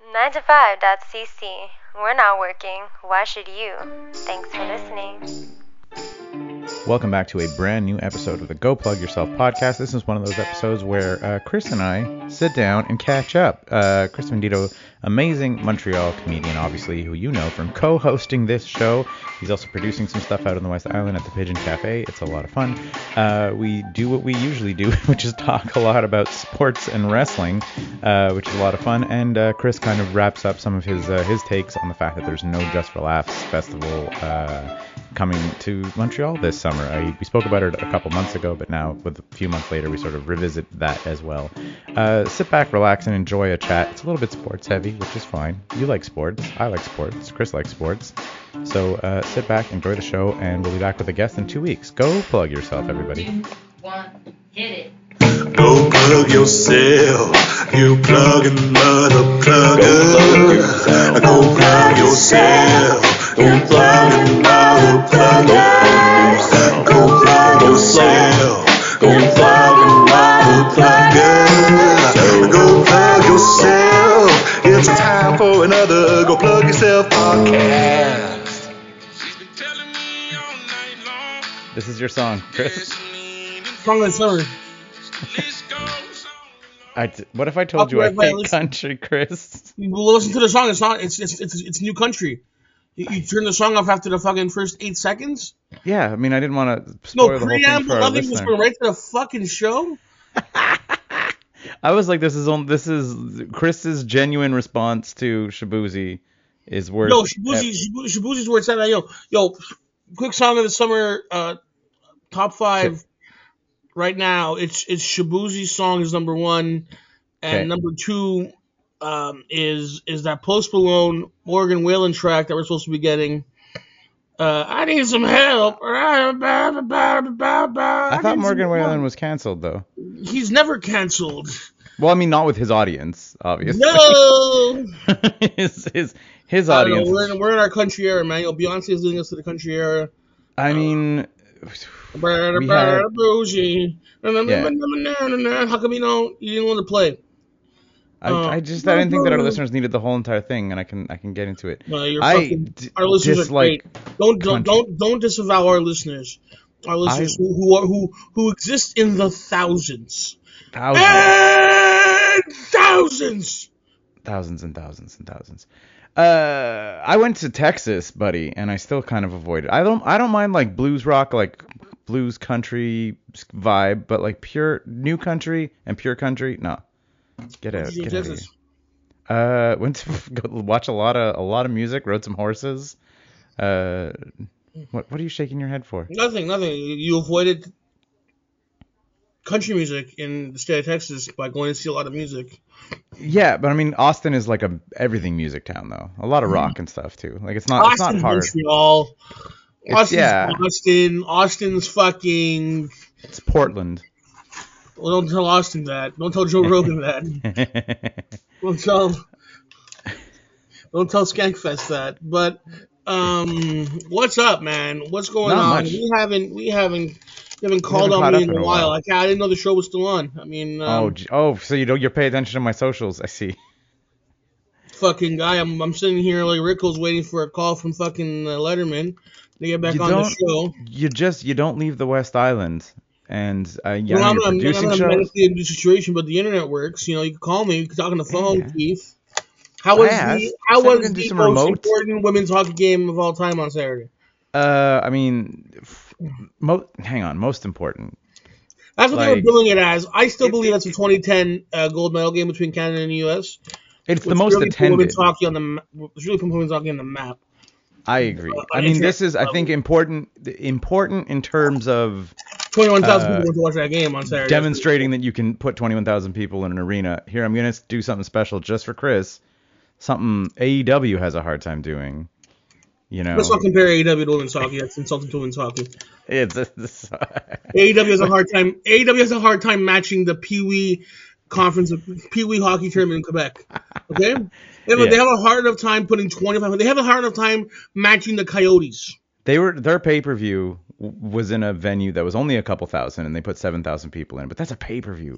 9to5.cc. We're not working. Why should you? Thanks for listening. Welcome back to a brand new episode of the Go Plug Yourself podcast. This is one of those episodes where Chris and I sit down and catch up. Chris Vendito, amazing Montreal comedian, obviously, who you know from co-hosting this show. He's also producing some stuff out on the West Island at the Pigeon Cafe. It's a lot of fun. We do what we usually do, which is talk a lot about sports and wrestling, which is a lot of fun. And Chris kind of wraps up some of his takes on the fact that there's no Just for Laughs festival coming to Montreal this summer. We spoke about it a couple months ago, but now with a few months later, we sort of revisit that as well. Sit back, relax, and enjoy a chat. It's a little bit sports heavy, which is fine. You like sports. I like sports. Chris likes sports. So sit back, enjoy the show, and we'll be back with a guest in 2 weeks. Go plug yourself, everybody. 2, 1, hit it. Go plug yourself, you plugging mother plugger. Go plug yourself, you plugging mother plugger. Go plug yourself, you plugging mother plugger. Go plug yourself, it's time for another Go Plug Yourself podcast. This is your song, Chris. Song of the summer. What if I told you I hate country, Chris? Listen to the song. It's new country. You turn the song off after the fucking first 8 seconds. Yeah, I mean, I didn't want to spoil the whole thing for our nothing. Just going right to the fucking show. I was like, this is Chris's genuine response to Shaboozey is worth. No, Shaboozey's where it's at. Yo, quick song of the summer. Top 5. Right now, it's Shaboozey's song is number 1, and number 2 is that Post Malone Morgan Wallen track that we're supposed to be getting. I need some help. I thought Morgan Wallen was canceled though. He's never canceled. Well, I mean, not with his audience, obviously. No. his audience. We're in our country era, man. Beyonce is leading us to the country era. I mean. How come you didn't want to play? I didn't think that our listeners needed the whole entire thing, and I can get into it. Our listeners are great. Don't disavow our listeners. Our listeners who exist in the thousands. Thousands and thousands. I went to Texas, buddy, and I still kind of avoid it. I don't mind like blues rock, like blues country vibe, but like pure new country and pure country, no. Get out of here. Went to go watch a lot of music, rode some horses. What are you shaking your head for? Nothing. You avoided country music in the state of Texas by going to see a lot of music. Yeah, but I mean, Austin is like a everything music town, though. A lot of rock and stuff too. Like it's not hard. Montreal. Austin's fucking. It's Portland. Well, don't tell Austin that. Don't tell Joe Rogan that. Don't tell Skankfest that. But what's up, man? What's going on? Much. We haven't called on me in a while. I didn't know the show was still on. I mean, so you're paying attention to my socials. I see. Fucking guy, I'm sitting here like Rickles waiting for a call from fucking Letterman to get back on the show. You don't leave the West Island, and I'm producing shows. I'm in the situation, but the internet works. You can call me. You can talk on the phone, Keith. How was the most important women's hockey game of all time on Saturday? I mean. Most important. That's what they were billing it as. I still believe that's a 2010 gold medal game between Canada and the U.S. It's the most attended. It's really put women's hockey on the map. I agree. I mean, this is, I think, important in terms of 21,000 people went to watch that game on Saturday. Demonstrating that you can put 21,000 people in an arena. Here, I'm going to do something special just for Chris. Something AEW has a hard time doing. Let's not compare AEW to women's hockey. That's insulting to women's hockey. AEW has a hard time matching the Pee Wee hockey tournament in Quebec. Okay, they have a hard enough time putting 25. They have a hard enough time matching the Coyotes. Their pay-per-view was in a venue that was only a couple thousand, and they put 7,000 people in. But that's a pay-per-view.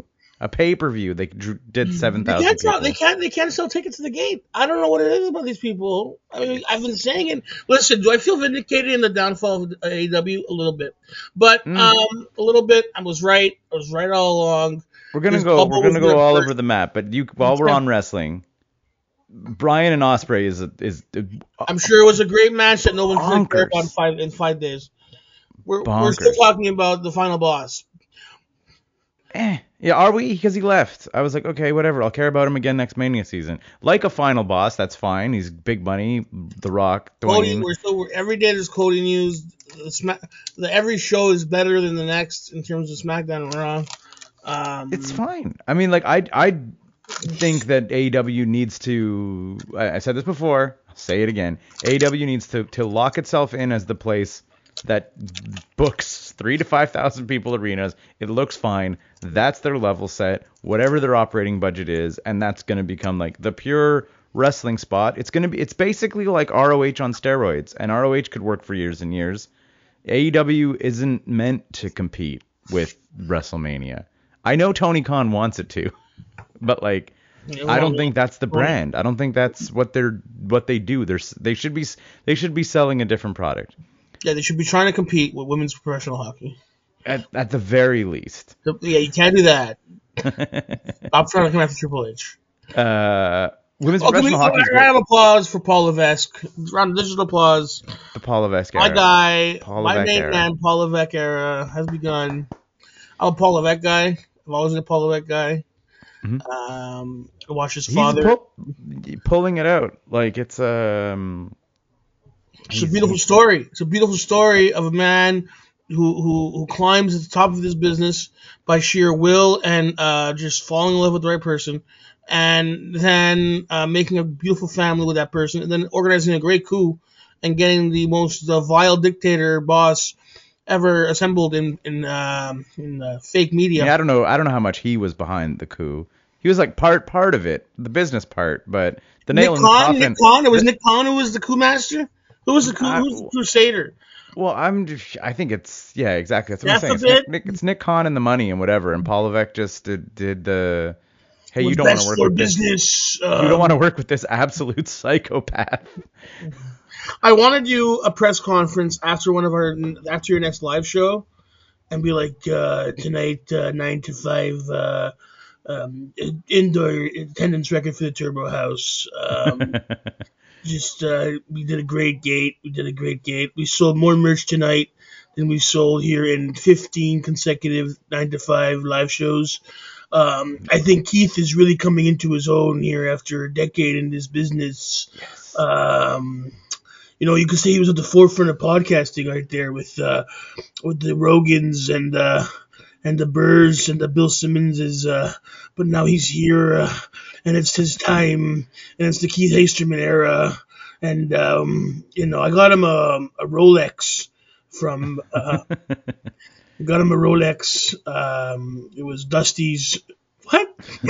A pay-per-view. They did 7,000 people. They can't sell tickets to the gate. I don't know what it is about these people. I mean, I've been saying it. Listen, do I feel vindicated in the downfall of AEW? A little bit, but a little bit. I was right. I was right all along. We're gonna go all over the map. But while we're on wrestling, Bryan and Ospreay is. I'm sure it was a great match that no one's going to care about in 5 days. We're still talking about the final boss. Yeah, are we? Because he left. I was like, okay, whatever. I'll care about him again next Mania season. Like a final boss, that's fine. He's big money. The Rock, Dwayne. Every day there's Cody news. Every show is better than the next in terms of SmackDown and Raw. It's fine. I mean, like I think that AEW needs to. I said this before. I'll say it again. AEW needs to lock itself in as the place that books 3,000 to 5,000 people arenas. It looks fine. That's their level set, whatever their operating budget is, and that's going to become like the pure wrestling spot. It's basically like ROH on steroids, and ROH could work for years and years. AEW isn't meant to compete with WrestleMania. I know Tony Khan wants it to, but like I don't think that's the brand. I don't think that's what they do. They should be selling a different product. Yeah, they should be trying to compete with women's professional hockey. At the very least. Yeah, you can't do that. I'm trying to come after Triple H. Women's professional hockey. Round of applause for Paul Levesque. Round of digital applause. The Paul Levesque era. My guy, my main man, Paul Levesque era has begun. I'm a Paul Levesque guy. I've always been a Paul Levesque guy. Mm-hmm. I watched his father. Pulling it out like it's It's a beautiful story. It's a beautiful story of a man who climbs at the top of this business by sheer will and just falling in love with the right person, and then making a beautiful family with that person, and then organizing a great coup and getting the most vile dictator boss ever assembled in fake media. Yeah, I don't know how much he was behind the coup. He was like part of it, the business part, but the nail in the coffin. Nick Khan. It was Nick Khan who was the coup master. Who was the crusader? Well, I think it's exactly. That's what I'm saying. It's Nick Khan and the money and whatever, and Paul Levesque just did the. Hey, you don't want to work with this. You don't want to work with this absolute psychopath. I want to do a press conference after your next live show, and be like, tonight 9 to 5, indoor attendance record for the Turbo House. We did a great gate. We sold more merch tonight than we sold here in 15 consecutive 9 to 5 live shows. I think Keith is really coming into his own here after a decade in this business. Yes. You could say he was at the forefront of podcasting right there with the Rogans and the Burrs and the Bill Simmonses. But now he's here, and it's his time, and it's the Keith Hasterman era. And, I got him a Rolex from, it was Dusty's. What?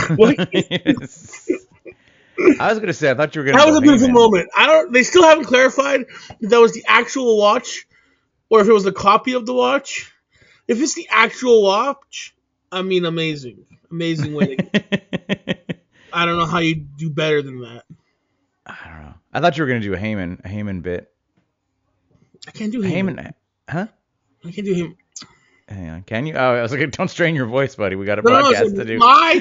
I was going to say, I thought you were going to. That was a beautiful moment. They still haven't clarified if that was the actual watch or if it was a copy of the watch. If it's the actual watch, I mean, amazing. Amazing winning. I don't know how you do better than that. I don't know. I thought you were going to do a Heyman bit. I can't do Heyman. Huh? I can't do Heyman. Hang on. Can you? Oh, I was like, don't strain your voice, buddy. We got a broadcast to do.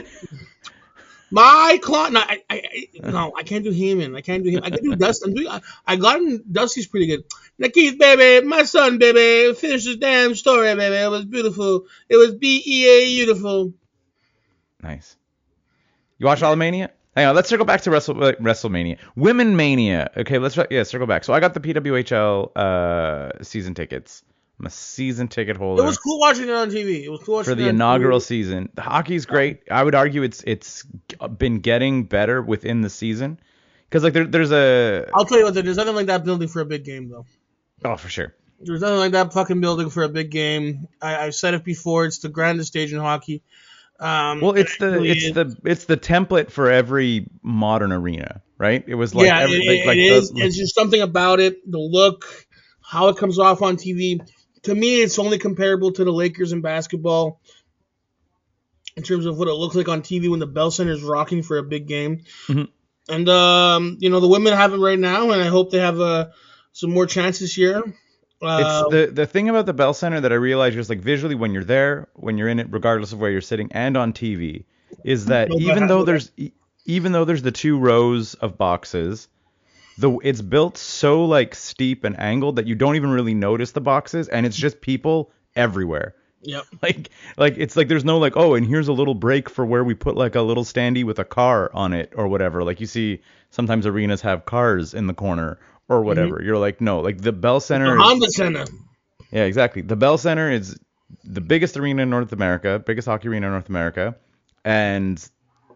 My client. No, I can't do Heyman. I can do Dusty. I got him. Dusty's pretty good. Now, Keith, baby, my son, baby, finish this damn story, baby. It was beautiful. It was beautiful. Nice. You watch all the Mania? Hang on, let's circle back to WrestleMania. Women Mania. Okay, circle back. So I got the PWHL season tickets. I'm a season ticket holder. It was cool watching it on TV. It was cool watching for the inaugural season. The hockey's great. I would argue it's been getting better within the season. Because like there's a. I'll tell you what, there's nothing like that building for a big game though. Oh, for sure. There's nothing like that fucking building for a big game. I've said it before. It's the grandest stage in hockey. Well, it's the template for every modern arena, right? It was like it is. It's just something about it, the look, how it comes off on TV. To me, it's only comparable to the Lakers in basketball. in terms of what it looks like on TV when the Bell Center is rocking for a big game. Mhm. And the women have it right now, and I hope they have some more chances this year. It's the thing about the Bell Center that I realize just like visually when you're there, when you're in it, regardless of where you're sitting, and on TV, is that even though there's the 2 rows of boxes, it's built so like steep and angled that you don't even really notice the boxes, and it's just people everywhere. Yep. Like it's like there's no like, oh, and here's a little break for where we put like a little standee with a car on it or whatever. Like you see sometimes arenas have cars in the corner or whatever. You're like, no, like the Bell Center. The Honda Center. Yeah, exactly. The Bell Center is the biggest arena in North America, biggest hockey arena in North America, and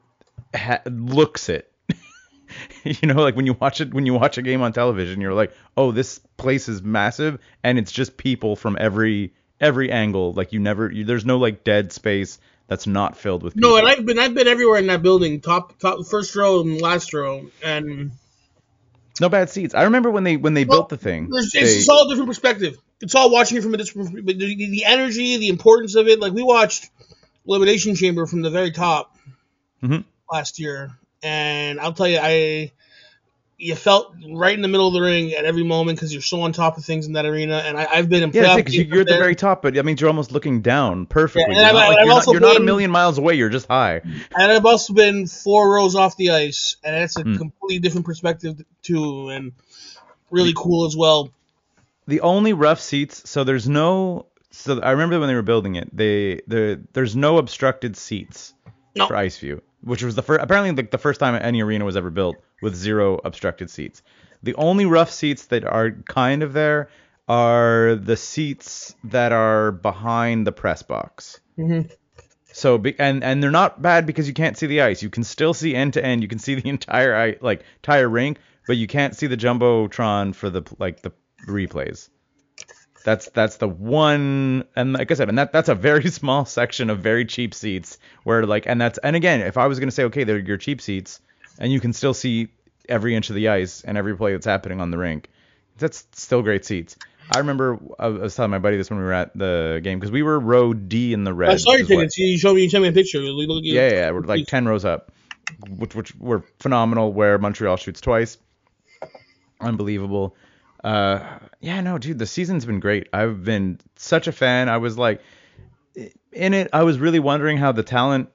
looks it. Like when you watch a game on television, you're like, oh, this place is massive, and it's just people from every angle. Like there's no like dead space that's not filled with people. No, and I've been everywhere in that building, top first row and last row, and no bad seats. I remember when they built the thing. It's all a different perspective. It's all watching it from a different perspective. The energy, the importance of it. Like we watched Elimination Chamber from the very top last year, and I'll tell you, you felt right in the middle of the ring at every moment because you're so on top of things in that arena. And I've been in playoff. Yeah, because you're at the very top, but I mean you're almost looking down perfectly. Yeah, you're not a million miles away. You're just high. And I've also been 4 rows off the ice, and that's a completely different perspective too, and really cool as well. The only rough seats, so there's no. So I remember when they were building it, there's no obstructed seats for IceView, which was apparently like the first time any arena was ever built with 0 obstructed seats. The only rough seats that are kind of there are the seats that are behind the press box. Mm-hmm. So and they're not bad because you can't see the ice. You can still see end to end. You can see the entire rink, but you can't see the jumbotron for the replays. That's the one, and like I said, and that's a very small section of very cheap seats where and again, if I was gonna say, okay, they're your cheap seats, and you can still see every inch of the ice and every play that's happening on the rink, that's still great seats. I remember I was telling my buddy this when we were at the game because we were row D in the red. I saw your tickets. You showed me a picture. Yeah, we're like 10 rows up, which were phenomenal. Where Montreal shoots twice, unbelievable. Dude, the season's been great. I've been such a fan. I was like, in it, I was really wondering how the talent,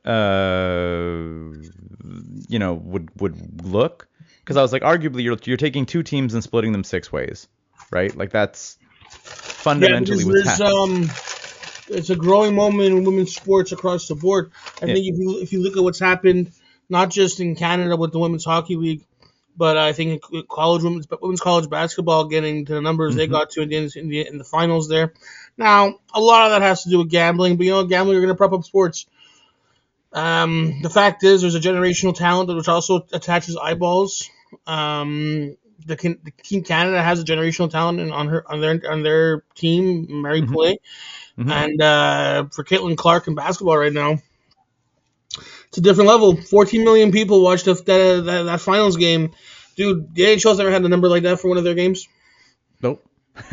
would look. Because I was like, arguably, you're taking 2 teams and splitting them 6 ways, right? Like that's fundamentally what's happening. It's a growing moment in women's sports across the board. I think if you look at what's happened, not just in Canada with the Women's Hockey League, but I think women's college basketball getting to the numbers they got to in the finals there. Now, a lot of that has to do with gambling, but gambling are going to prop up sports. The fact is, there's a generational talent which also attaches eyeballs. The Team Canada has a generational talent on their team, Mary Play, and for Caitlin Clark in basketball right now, it's a different level. 14 million people watched that finals game. Dude, the NHL's never had a number like that for one of their games. Nope.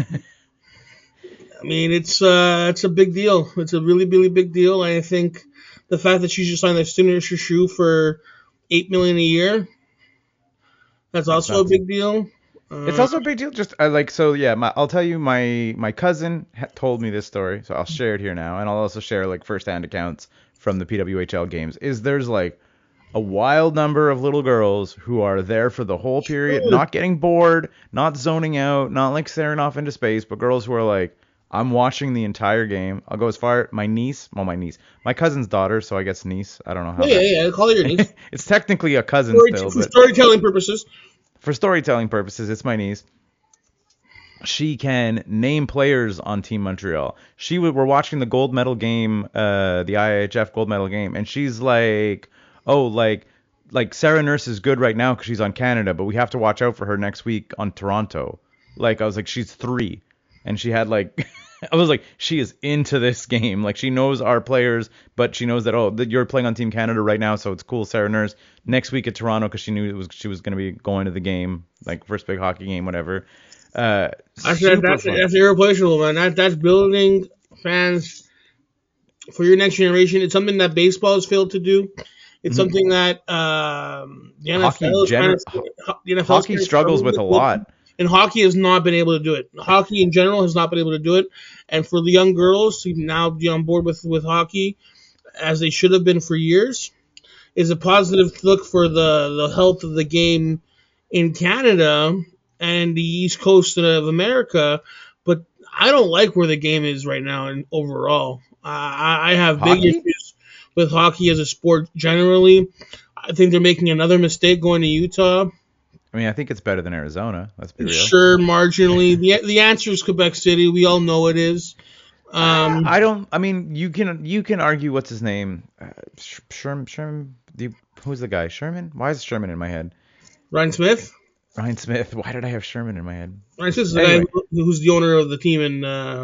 I mean, it's a big deal. It's a really, really big deal. I think the fact that she just signed that signature shoe for $8 million a year, that's also a big deal. It's also a big deal. Just I'll tell you, my cousin told me this story, so I'll share it here now, and I'll also share firsthand accounts from the PWHL games. There's a wild number of little girls who are there for the whole period, not getting bored, not zoning out, not staring off into space, but girls who are I'm watching the entire game. I'll go as far. My cousin's daughter, so I guess niece. I don't know how. Yeah, call her your niece. It's technically a cousin still, for storytelling purposes. For storytelling purposes, it's my niece. She can name players on Team Montreal. We're watching the gold medal game, the IIHF gold medal game, and she's like, oh, Sarah Nurse is good right now because she's on Canada, but we have to watch out for her next week on Toronto. I was like, she's 3, and she had I was like, she is into this game. She knows our players, but she knows that you're playing on Team Canada right now, so it's cool. Sarah Nurse next week at Toronto because she knew she was going to be going to the game, first big hockey game, whatever. That's irreplaceable, man. That's building fans for your next generation. It's something that baseball has failed to do. It's something that the NFL hockey struggles with a lot. And hockey has not been able to do it. Hockey in general has not been able to do it. And for the young girls to now be on board with hockey, as they should have been for years, is a positive look for the health of the game in Canada and the East Coast of America. But I don't like where the game is right now and overall. I have big issues with hockey as a sport generally. I think they're making another mistake going to Utah. I mean, I think it's better than Arizona. Let's be real. Sure, marginally. The answer is Quebec City. We all know it is. I mean, you can argue what's his name. Sherman. Who's the guy? Sherman? Why is Sherman in my head? Ryan Smith. Ryan Smith. Why did I have Sherman in my head? Ryan Smith is the guy who's the owner of the team in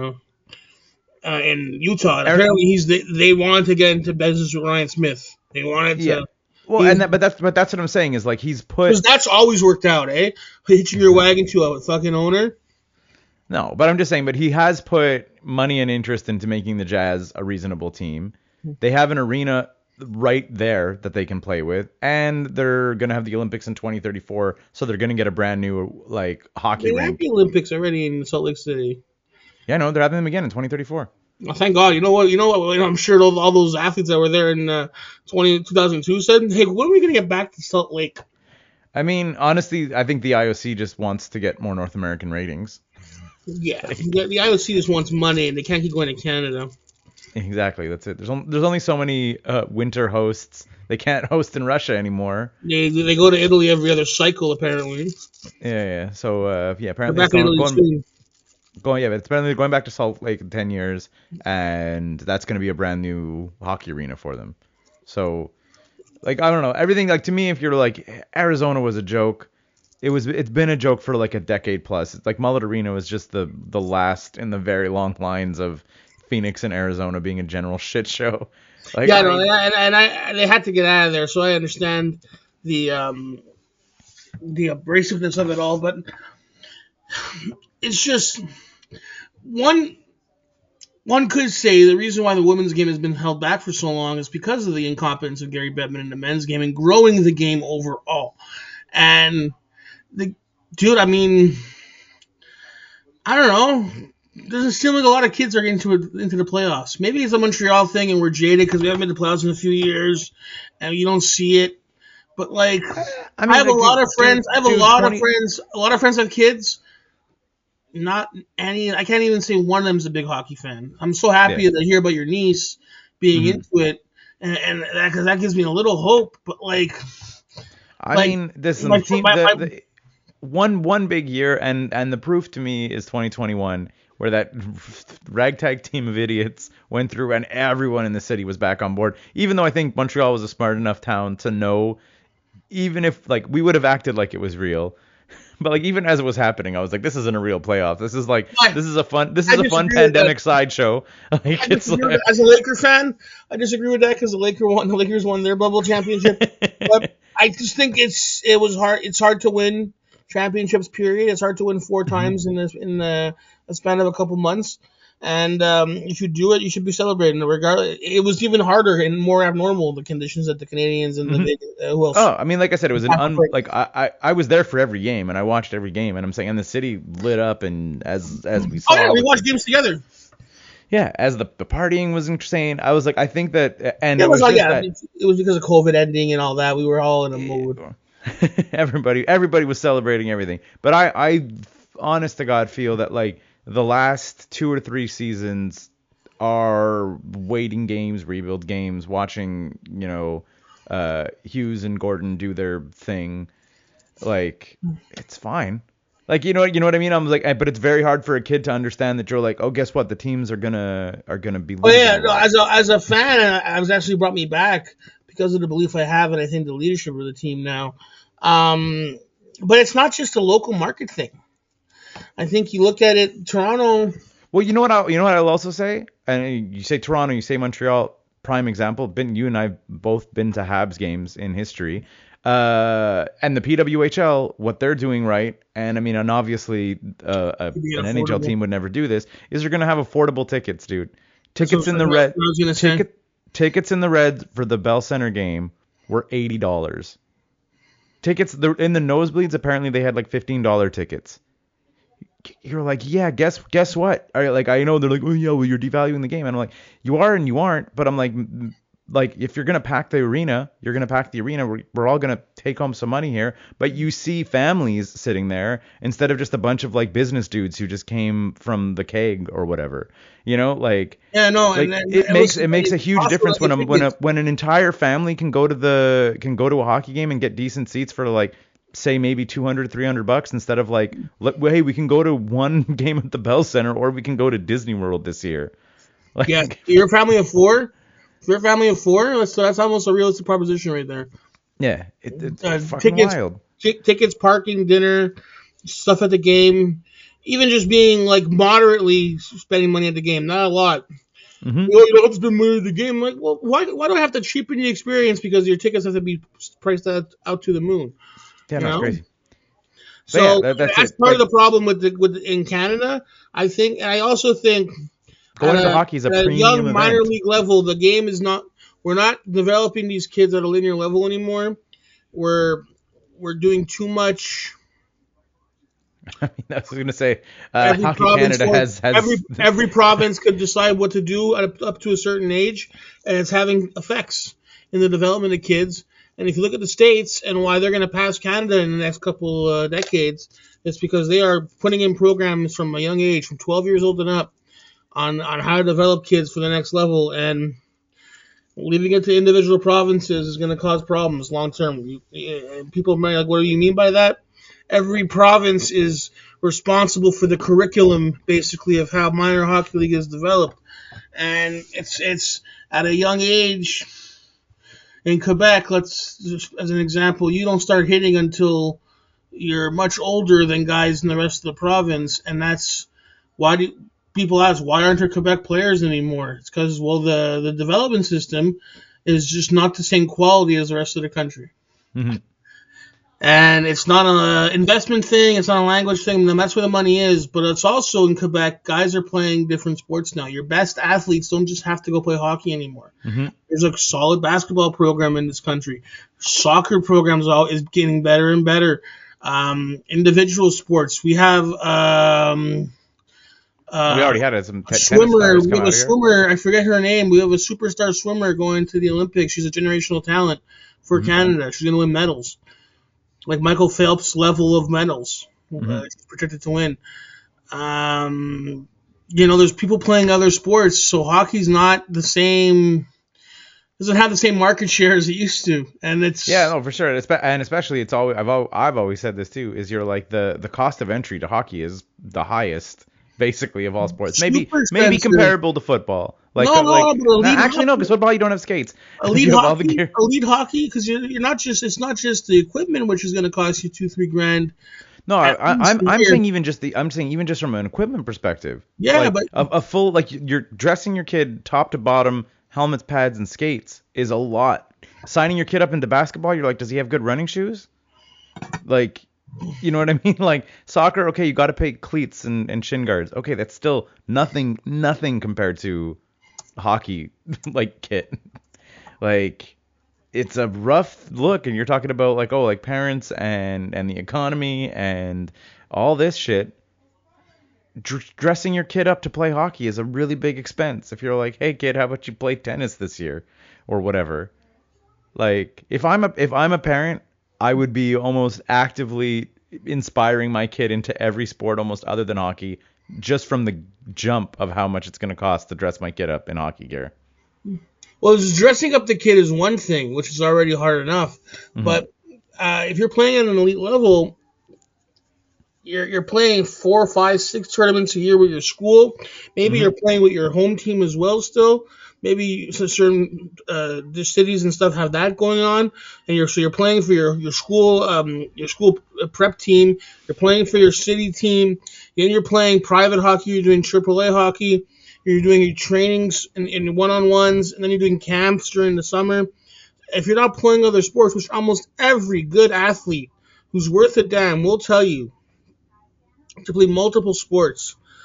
Utah. And apparently, they wanted to get into business with Ryan Smith. They wanted to. Yeah. Well, but that's what I'm saying is like he's put. Because that's always worked out, eh? Hitching your wagon to a fucking owner. No, but I'm just saying. But he has put money and interest into making the Jazz a reasonable team. They have an arena right there that they can play with, and they're gonna have the Olympics in 2034, so they're gonna get a brand new like hockey rink. They had the Olympics already in Salt Lake City. Yeah, no, they're having them again in 2034. Oh, thank God. You know what? I'm sure all those athletes that were there in 2002 said, hey, when are we going to get back to Salt Lake? I mean, honestly, I think the IOC just wants to get more North American ratings. Yeah, the IOC just wants money, and they can't keep going to Canada. Exactly, that's it. There's only so many winter hosts. They can't host in Russia anymore. They go to Italy every other cycle, apparently. Yeah. So, apparently back to Italy soon. But it's apparently going back to Salt Lake in 10 years, and that's going to be a brand new hockey arena for them. So, like, I don't know. Everything, like, to me, if you're like, Arizona was a joke, it's been a joke for like a decade plus. It's like Mullet Arena was just the last in the very long lines of Phoenix and Arizona being a general shit show. Like, yeah, they had to get out of there, so I understand the abrasiveness of it all, but it's just one could say the reason why the women's game has been held back for so long is because of the incompetence of Gary Bettman in the men's game and growing the game overall. And I mean, I don't know. Doesn't seem like a lot of kids are into the playoffs. Maybe it's a Montreal thing and we're jaded because we haven't been to playoffs in a few years and you don't see it. But like, I have a lot of friends. I have a lot of friends. A lot of friends have kids. Not any. I can't even say one of them is a big hockey fan. I'm so happy to hear about your niece being into it, and that gives me a little hope. But like, I mean, this is one big year, and the proof to me is 2021, where that ragtag team of idiots went through, and everyone in the city was back on board. Even though I think Montreal was a smart enough town to know, even if like we would have acted like it was real. But like even as it was happening, I was like, "This isn't a real playoff. This is a fun pandemic sideshow." Like, as a Laker fan, I disagree with that because the Lakers won their bubble championship. But I just think it was hard. It's hard to win championships. Period. It's hard to win 4 times in the span of a couple months. And if you do it, you should be celebrating. Regardless, it was even harder and more abnormal the conditions that the Canadians and the big who else? Oh, I mean, like I said, it was I was there for every game and I watched every game, and I'm saying, and the city lit up, and as we saw. Oh yeah, we watched games together. Yeah, as the partying was insane. I was like, I think that, and it was because of COVID ending and all that. We were all in a mood. Everybody was celebrating everything, but I honest to God feel that like the last 2 or 3 seasons are waiting games, rebuild games, watching, Hughes and Gordon do their thing. Like, it's fine. Like, you know what I mean? I'm like, but it's very hard for a kid to understand that you're like, oh, guess what? The teams are gonna be losing. Oh yeah, no, as a fan, I was actually brought me back because of the belief I have, and I think the leadership of the team now. But it's not just a local market thing. I think you look at it, Toronto. Well, you know what I'll also say, and you say Toronto, you say Montreal, prime example. You and I both been to Habs games in history, and the PWHL, what they're doing right, and I mean, and obviously an NHL team would never do this, is you're gonna have affordable tickets, dude. Tickets in the red. I was gonna say. Tickets in the red for the Bell Center game were $80. Tickets in the nosebleeds, apparently they had like $15 tickets. You're like, yeah, guess what? Like, I know they're like, oh yeah, well you're devaluing the game, and I'm like, you are and you aren't, but I'm like if you're gonna pack the arena, you're gonna pack the arena. We're all gonna take home some money here, but you see families sitting there instead of just a bunch of like business dudes who just came from the keg or whatever, you know, like. Yeah, no, like, and it makes a huge difference when an entire family can go to a hockey game and get decent seats for like, say maybe $200-$300 instead of like, hey, we can go to one game at the Bell Center or we can go to Disney World this year. Like, yeah, you're a family of four. If you're a family of four, so that's almost a realistic proposition right there. Yeah, it's fucking wild. Tickets, parking, dinner, stuff at the game, even just being like moderately spending money at the game, not a lot. Mm-hmm. You don't have to spend money at the game. Like, well, why do I have to cheapen the experience because your tickets have to be priced out to the moon? Yeah, that's crazy. So yeah, that's part of the problem with in Canada, I think, and I also think going to hockey is a premium young event. minor league level, the game is not. We're not developing these kids at a linear level anymore. We're doing too much. I mean, I was going to say, Hockey Canada has every province could decide what to do up to a certain age, and it's having effects in the development of kids. And if you look at the States and why they're going to pass Canada in the next couple decades, it's because they are putting in programs from a young age, from 12 years old and up, on how to develop kids for the next level. And leaving it to individual provinces is going to cause problems long term. People might be like, what do you mean by that? Every province is responsible for the curriculum, basically, of how minor hockey league is developed. And it's at a young age. In Quebec, as an example, you don't start hitting until you're much older than guys in the rest of the province, and that's why people ask, why aren't there Quebec players anymore? It's because, well, the development system is just not the same quality as the rest of the country. Mm-hmm. And it's not an investment thing, it's not a language thing, and that's where the money is, but it's also in Quebec, guys are playing different sports now. Your best athletes don't just have to go play hockey anymore. Mm-hmm. There's a solid basketball program in this country. Soccer programs is getting better and better. Individual sports, we have we already had some swimmer. We have a swimmer. I forget her name. We have a superstar swimmer going to the Olympics. She's a generational talent for Canada. She's going to win medals, like Michael Phelps level of medals. She's projected to win. There's people playing other sports, so hockey's not the same. Doesn't have the same market share as it used to, and it's for sure. And especially, it's always I've always said this too. Is you're like the cost of entry to hockey is the highest, basically, of all sports. Maybe comparable to football. Actually, no, because football you don't have skates. Elite hockey, because you're not just. It's not just the equipment, which is going to cost you $2-3 grand. No, I'm saying even just from an equipment perspective. Yeah, like, but a full, like, you're dressing your kid top to bottom, helmets, pads, and skates is a lot. Signing your kid up into basketball, you're like, does he have good running shoes? Like, you know what I mean? Like, soccer, okay, you got to pay cleats and shin guards. Okay, that's still nothing compared to hockey, like, kit. Like, it's a rough look, and you're talking about, like, parents and the economy and all this shit. Dressing your kid up to play hockey is a really big expense. If you're like, hey kid, how about you play tennis this year or whatever? Like, if I'm a parent, I would be almost actively inspiring my kid into every sport almost other than hockey, just from the jump of how much it's going to cost to dress my kid up in hockey gear. Well, dressing up the kid is one thing, which is already hard enough. Mm-hmm. But if you're playing at an elite level, you're playing 4, 5, 6 tournaments a year with your school. Maybe you're playing with your home team as well still. Maybe certain the cities and stuff have that going on, and you're playing for your school prep team. You're playing for your city team. Then you're playing private hockey. You're doing AAA hockey. You're doing your trainings in one-on-ones, and then you're doing camps during the summer. If you're not playing other sports, which almost every good athlete who's worth a damn will tell you, to play multiple sports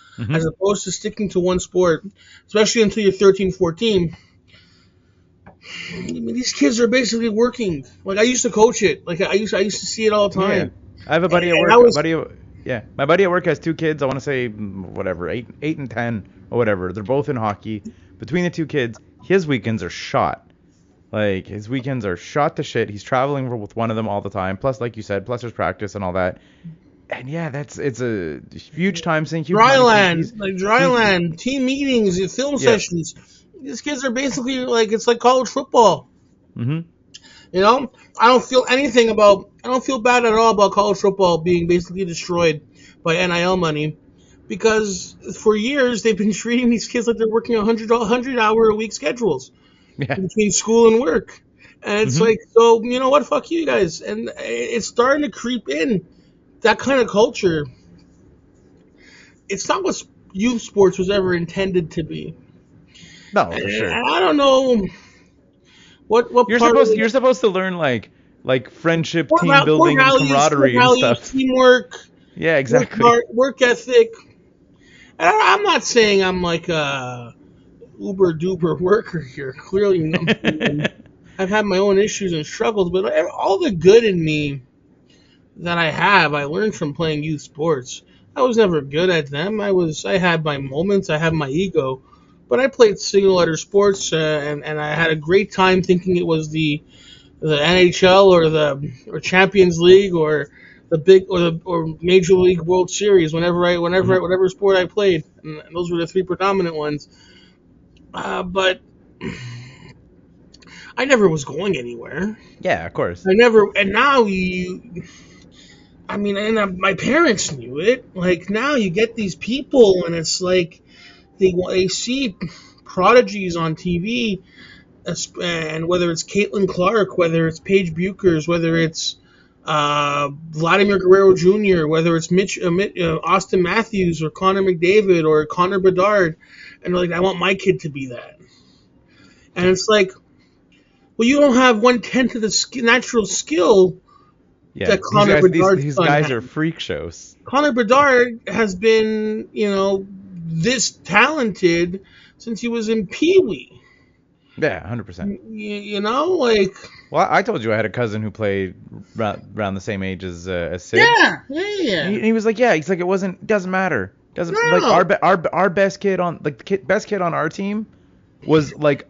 as opposed to sticking to one sport, especially until you're 13, 14. I mean, these kids are basically working. Like, I used to coach it. Like, I used to see it all the time. I have a buddy at And work. I was- My buddy at work has 2 kids. I want to say whatever, 8 and 10 or whatever. They're both in hockey. Between the 2 kids, his weekends are shot. Like, his weekends are shot to shit. He's traveling with one of them all the time. Plus, like you said, plus there's practice and all that. And yeah, it's a huge time sink. Huge money sink. Dryland, team meetings, film sessions. These kids are basically like, it's like college football. Mm-hmm. You know, I don't feel bad at all about college football being basically destroyed by NIL money, because for years they've been treating these kids like they're working 100-hour-a-week schedules between school and work. And it's like, so, you know what, fuck you guys. And it's starting to creep in, that kind of culture. It's not what youth sports was ever intended to be. No, for sure. And I don't know what You're supposed to learn like friendship, team building, and camaraderie and stuff. Teamwork. Yeah, exactly. Work ethic. And I'm not saying I'm like a uber duper worker here. Clearly, I've had my own issues and struggles, but all the good in me that I learned from playing youth sports. I was never good at them. I had my moments. I had my ego. But I played single-letter sports, and I had a great time thinking it was the NHL or Champions League or the big or Major League World Series. Whatever sport I played, and those were the 3 predominant ones. But I never was going anywhere. Yeah, of course. I never, and now my parents knew it. Like, now you get these people, and it's like, they see prodigies on TV, and whether it's Caitlin Clark, whether it's Paige Buchers, whether it's Vladimir Guerrero Jr., whether it's Austin Matthews or Connor McDavid or Connor Bedard, and they're like, I want my kid to be that. And it's like, well, you don't have 1/10 of the natural skill that Connor Bedard has. These guys are freak shows. Connor Bedard has been, this talented since he was in Pee Wee. Yeah, 100%. You know, like. Well, I told you I had a cousin who played around the same age as Sid. Yeah. He was like, it doesn't matter. Like our best kid on best kid on our team was like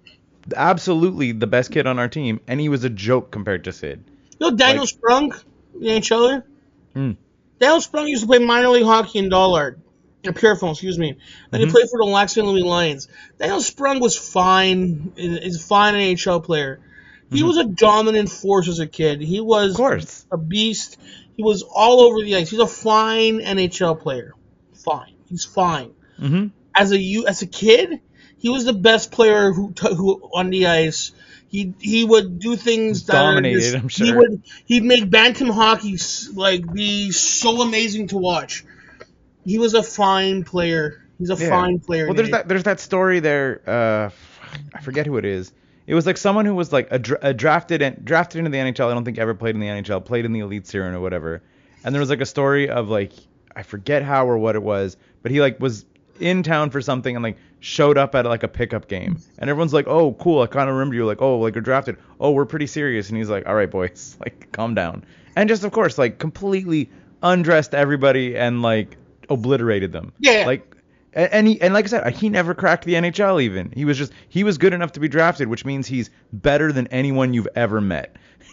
absolutely the best kid on our team, and he was a joke compared to Sid. You know Daniel Sprung, the NHLer? Daniel Sprung used to play minor league hockey in Dollard. Purefone, excuse me. And he played for the Lac-St. Louis Lions. Daniel Sprung was fine. He's a fine NHL player. He was a dominant force as a kid. He was a beast. He was all over the ice. He's a fine NHL player. Fine. He's fine. As a kid, he was the best player who on the ice. He would do things that dominated. I'm sure he'd make bantam hockey like be so amazing to watch. He was a fine player. He's a fine player. Well, there's that story there. I forget who it is. It was like someone who was like drafted into the NHL. I don't think ever played in the NHL. Played in the Elite Series or whatever. And there was like a story of like, I forget how or what it was, but he like was in town for something and like showed up at like a pickup game. And everyone's like, oh, cool. I kind of remember you. Like, oh, like you're drafted. Oh, we're pretty serious. And he's like, all right, boys, like calm down. And just of course like completely undressed everybody and like obliterated them. Yeah. Like, and like I said, he never cracked the NHL even. He was good enough to be drafted, which means he's better than anyone you've ever met.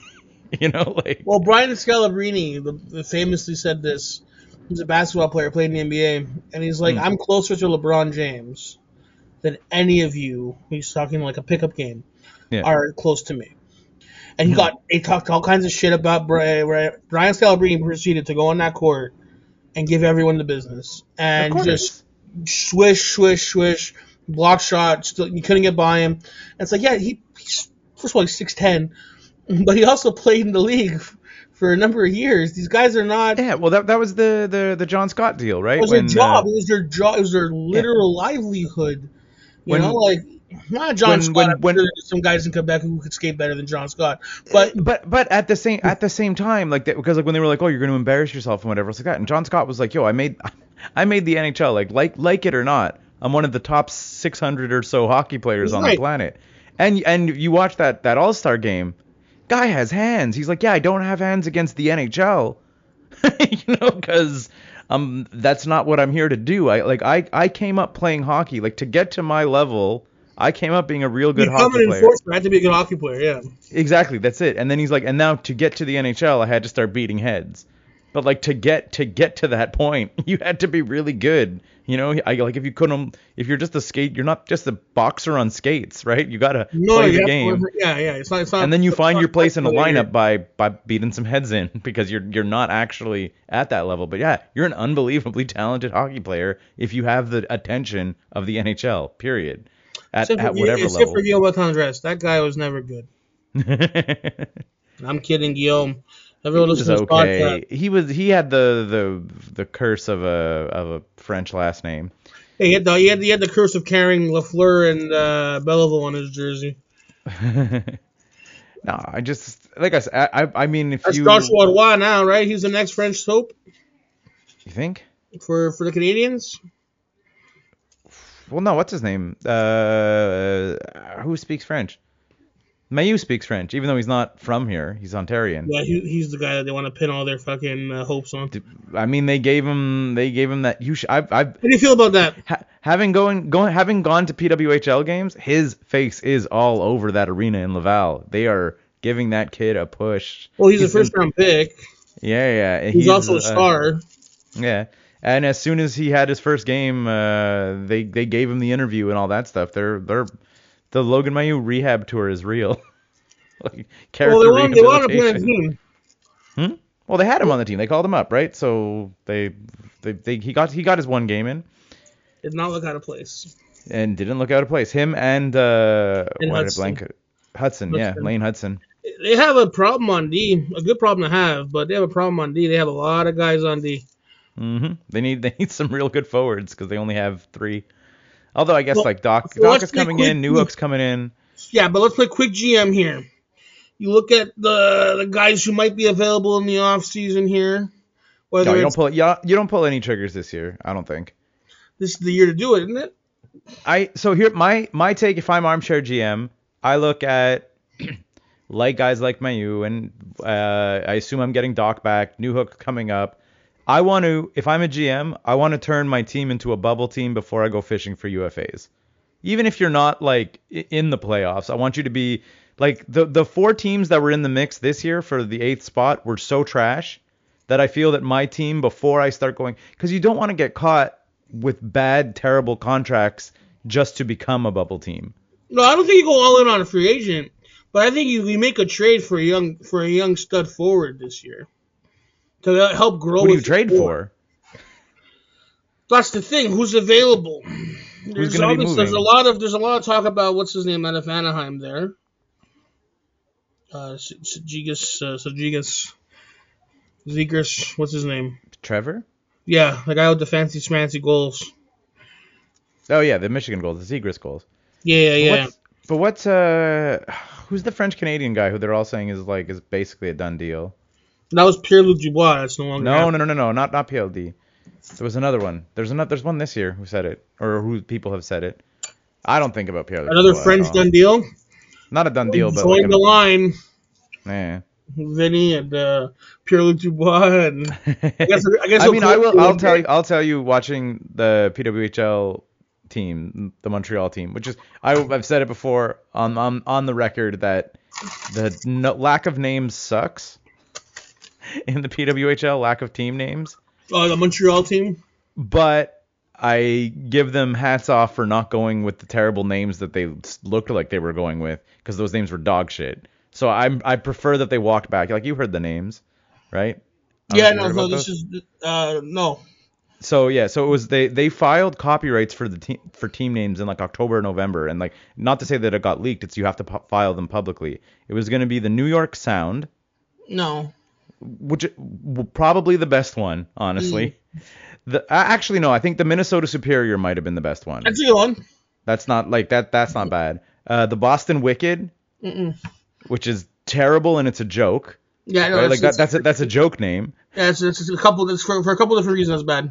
Well, Brian Scalabrine famously said this. He's a basketball player, played in the NBA, and he's like, I'm closer to LeBron James than any of you. He's talking like a pickup game. Are close to me. And he talked all kinds of shit about Brian Scalabrine proceeded to go on that court and give everyone the business. And just swish, block shot, still, you couldn't get by him. And it's like, yeah, he's first of all, he's 6'10", but he also played in the league for a number of years. These guys are not. Yeah, well, that was the John Scott deal, right? It was their job. It was their job. It was their literal livelihood. Not John Scott. There's some guys in Quebec who could skate better than John Scott, but at the same time, like that, because like when they were like, oh, you're going to embarrass yourself and whatever, it's like that. And John Scott was like, yo, I I made the NHL. Like it or not, I'm one of the top 600 or so hockey players on the planet. And you watch that All-Star game, guy has hands. He's like, yeah, I don't have hands against the NHL, because that's not what I'm here to do. I came up playing hockey. Like, to get to my level, I came up being a real good hockey player. I had to be a good hockey player, yeah. Exactly, that's it. And then he's like, and now to get to the NHL, I had to start beating heads. But like to get to that point, you had to be really good. If you're just a skate, you're not just a boxer on skates, right? You gotta play the game. Yeah. It's not. And then you find your place in a lineup by beating some heads in, because you're not actually at that level. But yeah, you're an unbelievably talented hockey player if you have the attention of the NHL. Period. At whatever level. Except for Guillaume Latendresse, that guy was never good. I'm kidding, Guillaume. Everyone listens to this podcast. He had the curse of a French last name. Hey, he had the curse of carrying Lafleur and Belleville on his jersey. No, I just, like I said, I mean, if that's you... That's Joshua Roy now, right? He's the next French Pope. You think? For the Canadians? Well, no, what's his name? Who speaks French? Mayu speaks French, even though he's not from here. He's Ontarian. Yeah, he's the guy that they want to pin all their fucking hopes on. I mean, they gave him that. How do you feel about that? Having gone to PWHL games, his face is all over that arena in Laval. They are giving that kid a push. Well, he's a first-round pick. Yeah. He's also a star. Yeah. And as soon as he had his first game, they gave him the interview and all that stuff. The Logan Mailloux rehab tour is real. They wanted him on the team. Well, they had him on the team. They called him up, right? So he got his one game in. Did not look out of place. And didn't look out of place. Him and Hudson. Yeah, Lane Hudson. They have a problem on D. A good problem to have, but they have a problem on D. They have a lot of guys on D. Mm-hmm. They need some real good forwards because they only have 3. Although I guess Doc is coming in, Newhook's coming in. Yeah, but let's play quick GM here. You look at the guys who might be available in the off season here. You don't pull any triggers this year, I don't think. This is the year to do it, isn't it? So here my take, if I'm armchair GM, I look at guys like Mailloux, and I assume I'm getting Doc back, Newhook coming up. If I'm a GM, I want to turn my team into a bubble team before I go fishing for UFAs. Even if you're not in the playoffs, I want you to be the 4 teams that were in the mix this year for the 8th spot were so trash that I feel that my team, before I start going, because you don't want to get caught with bad, terrible contracts just to become a bubble team. No, I don't think you go all in on a free agent, but I think you make a trade for a young stud forward this year. To help grow. Who do you trade for? That's the thing. Who's available? Who's going to be moving? There's a lot of talk about what's his name out of Anaheim there. Zegras. What's his name? Trevor? Yeah, the guy with the fancy schmancy goals. Oh yeah, the Michigan goals, the Zegras goals. Yeah. But what's who's the French Canadian guy who they're all saying is basically a done deal? That was Pierre-Luc Dubois. That's no longer. No, not PLD. There was another one. There's one this year who said it, or who people have said it. I don't think about Pierre-Luc Another Dubois French done deal. Not a done deal, but join the line. Yeah. Vinny and Pierre-Luc Dubois and I guess I'll tell you watching the PWHL team, the Montreal team, which is I've said it before on the record that the lack of names sucks. In the PWHL, lack of team names. Oh, the Montreal team? But I give them hats off for not going with the terrible names that they looked like they were going with, because those names were dog shit. So I prefer that they walked back. You heard the names, right? Yeah, no, this is no. So yeah, so it was they filed copyrights for team names in October or November, and not to say that it got leaked, it's you have to file them publicly. It was going to be the New York Sound. No. Which probably the best one, honestly. Actually, no. I think the Minnesota Superior might have been the best one. That's a good one. That's not that's not bad. The Boston Wicked, which is terrible and it's a joke. Yeah, no, right? That's a joke name. Yeah, it's a couple. That's for a couple different reasons. That's bad.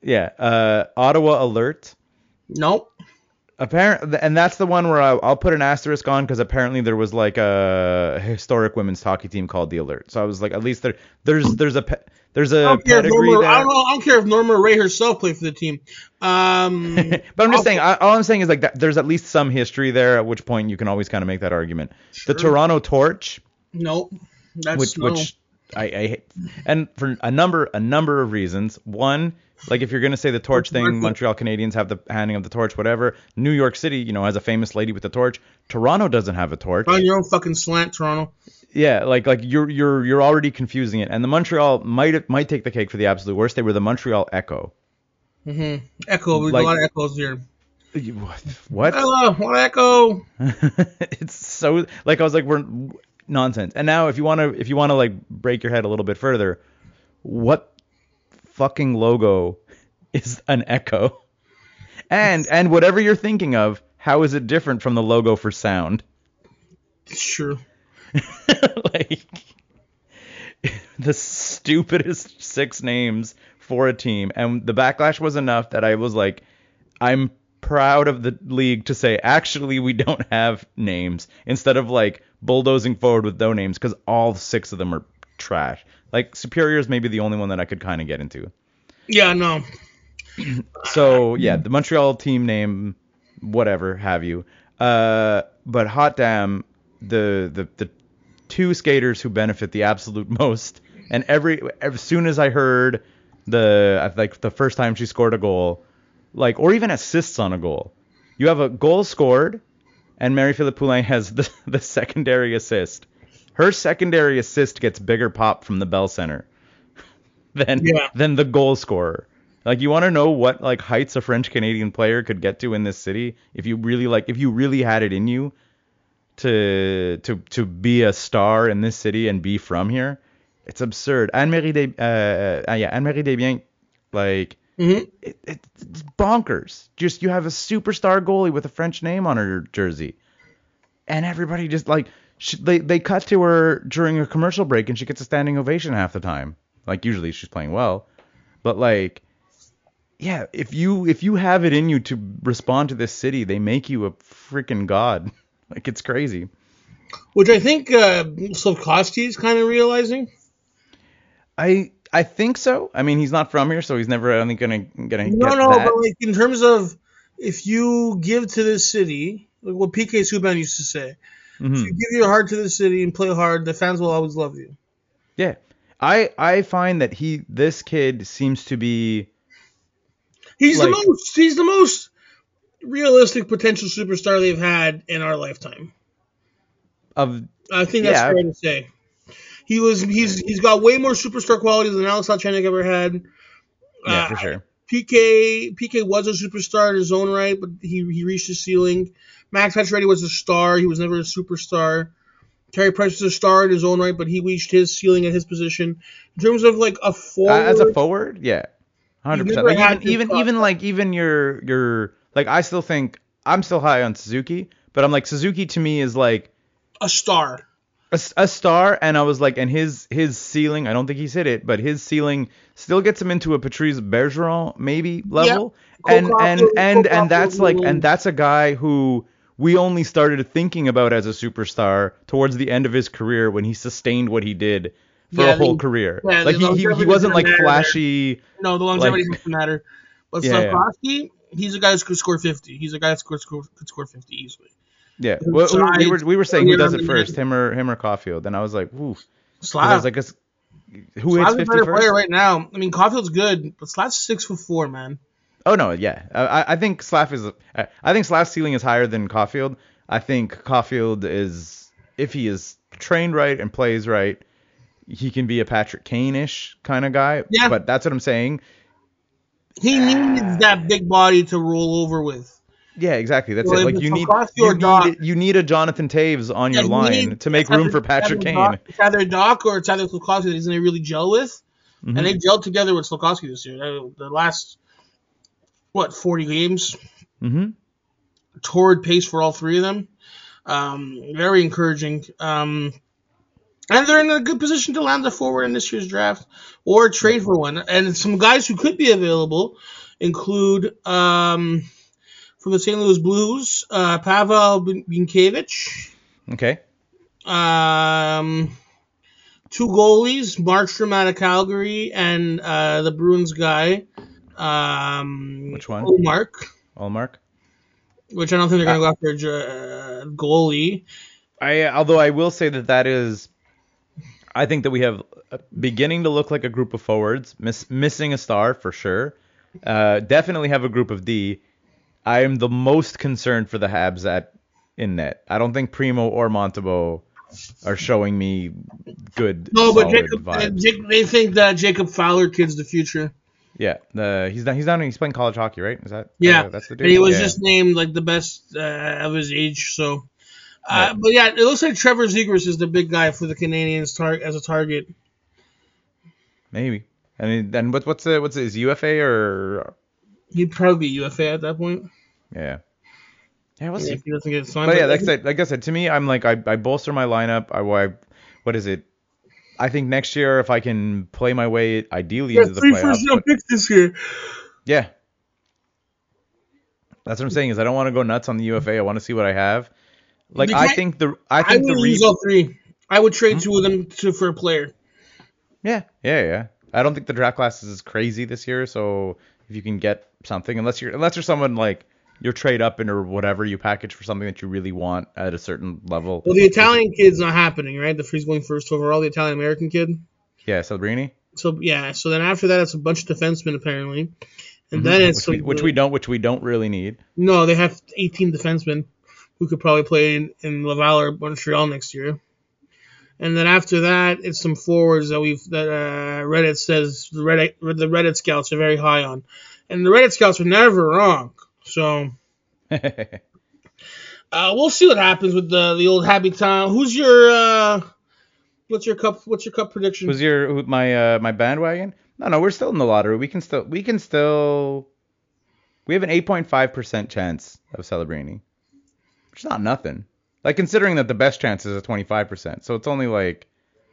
Yeah. Ottawa Alert. Nope. Apparently, and that's the one where I'll put an asterisk on because apparently there was like a historic women's hockey team called the Alert. So I was like, at least there's a pedigree there. I don't care if Norma Ray herself played for the team. But I'm just saying, all I'm saying is like that there's at least some history there. At which point you can always kind of make that argument. Sure. The Toronto Torch. Nope. Which I hate, and for a number of reasons. One, like if you're gonna say the torch thing, Montreal Canadiens have the handing of the torch, whatever. New York City, has a famous lady with the torch. Toronto doesn't have a torch. On your own fucking slant, Toronto. Yeah, like you're already confusing it. And the Montreal might take the cake for the absolute worst. They were the Montreal Echo. Mm-hmm. Echo. We've got a lot of echoes here. What? Hello, what echo? It's so like I was like we're nonsense. And now if you want to like break your head a little bit further, what fucking logo is an echo? And whatever you're thinking of, how is it different from the logo for sound? Sure. Like the stupidest 6 names for a team, and the backlash was enough that I was like, I'm proud of the league to say actually we don't have names instead of like bulldozing forward with no names because all 6 of them are trash. Like Superior is maybe the only one that I could kind of get into. Yeah, no. So yeah, the Montreal team name, whatever have you. But hot damn, the 2 skaters who benefit the absolute most. And as soon as I heard the first time she scored a goal, like or even assists on a goal, you have a goal scored, and Marie-Philippe Poulin has the secondary assist. Her secondary assist gets bigger pop from the Bell Center than the goal scorer. Like you want to know what like heights a French Canadian player could get to in this city if you really had it in you to be a star in this city and be from here. It's absurd. Anne-Marie Desbiens, like it's bonkers. Just you have a superstar goalie with a French name on her jersey, and everybody just like they cut to her during a commercial break and she gets a standing ovation half the time. Like usually she's playing well, but like yeah, if you have it in you to respond to this city, they make you a freaking god. Like it's crazy. Which I think Slafkovsky is kind of realizing. I think so. I mean, he's not from here, so he's never, I don't think, gonna get that. But like in terms of if you give to this city, like what PK Subban used to say, if you give your heart to the city and play hard, the fans will always love you. Yeah, I find that this kid seems to be. He's the most realistic potential superstar they've had in our lifetime. I think that's fair to say. He's got way more superstar qualities than Alex Galchenyuk ever had. Yeah, for sure. PK was a superstar in his own right, but he reached his ceiling. Max Pacioretty was a star. He was never a superstar. Carey Price was a star in his own right, but he reached his ceiling at his position. In terms of like a forward, as a forward, yeah, 100%. Like even your like I still think I'm still high on Suzuki, but I'm like Suzuki to me is like a star. A star, and I was like, and his ceiling, I don't think he's hit it, but his ceiling still gets him into a Patrice Bergeron maybe level, and that's like, and that's a guy who we only started thinking about as a superstar towards the end of his career when he sustained what he did for a whole career. Yeah, like he wasn't like flashy. No, the longevity doesn't matter. But Slafkovsky, he's a guy who could score 50. He's a guy that could score 50 easily. Yeah, well, we were saying who does it first, him or Caulfield, and I was like, "Ooh." Slav. I was like, "Who hits 50 first?" Player right now. I mean, Caulfield's good, but Slav's 6'4", man. Oh no, yeah, I think Slav is. I think Slav's ceiling is higher than Caulfield. I think Caulfield is, if he is trained right and plays right, he can be a Patrick Kane-ish kind of guy. Yeah. But that's what I'm saying. He needs that big body to roll over with. Yeah, exactly. That's it. Like you need a Jonathan Taves on your line to make room for Patrick Kane. It's either Doc or it's either Slafkovsky that he's going to really gel with. Mm-hmm. And they gelled together with Slafkovsky this year. The last 40 games. Mm-hmm. Torrid pace for all 3 of them. Very encouraging. And they're in a good position to land a forward in this year's draft or trade for one. And some guys who could be available include from the St. Louis Blues, Pavel Binkiewicz. Okay. 2 goalies, Markstrom out of Calgary, and the Bruins guy. Which one? Ullmark. Which I don't think they're going to go after a goalie. Although I will say that is, I think that we have beginning to look like a group of forwards, missing a star for sure. Definitely have a group of D. I am the most concerned for the Habs in net. I don't think Primo or Montembeault are showing me good. No, but vibes. They think that Jacob Fowler kid's the future. Yeah, he's playing college hockey, right? Is that that's the dude? And he was just named like the best of his age. So, but yeah, it looks like Trevor Zegras is the big guy for the Canadiens as a target. Maybe. I mean, then what's his UFA or? He'd probably be UFA at that point. Yeah. Yeah, we'll see. If he doesn't get signed. But yeah, like I said, to me, I'm like I bolster my lineup. What is it? I think next year, if I can play my way ideally into the playoffs. 3 first-round picks this year. Yeah. That's what I'm saying is I don't want to go nuts on the UFA. I want to see what I have. Like I would use all 3. I would trade 2 of them for a player. Yeah. I don't think the draft class is as crazy this year, so if you can get something, unless you're someone like you're trade up or whatever, you package for something that you really want at a certain level. Well, the Italian kid's not happening, right? He's going first overall, the Italian-American kid. Yeah, Celebrini. So then after that, it's a bunch of defensemen apparently, and then it's which we don't really need. No, they have 18 defensemen who could probably play in Laval or Montreal next year. And then after that, it's some forwards that Reddit says the Reddit scouts are very high on, and the Reddit scouts are never wrong. So we'll see what happens with the old Happy Town. Who's your what's your cup prediction? Who's my bandwagon? No, we're still in the lottery. We have an 8.5% chance of Celebrini, which is not nothing. Like considering that the best chance is a 25%, so it's only like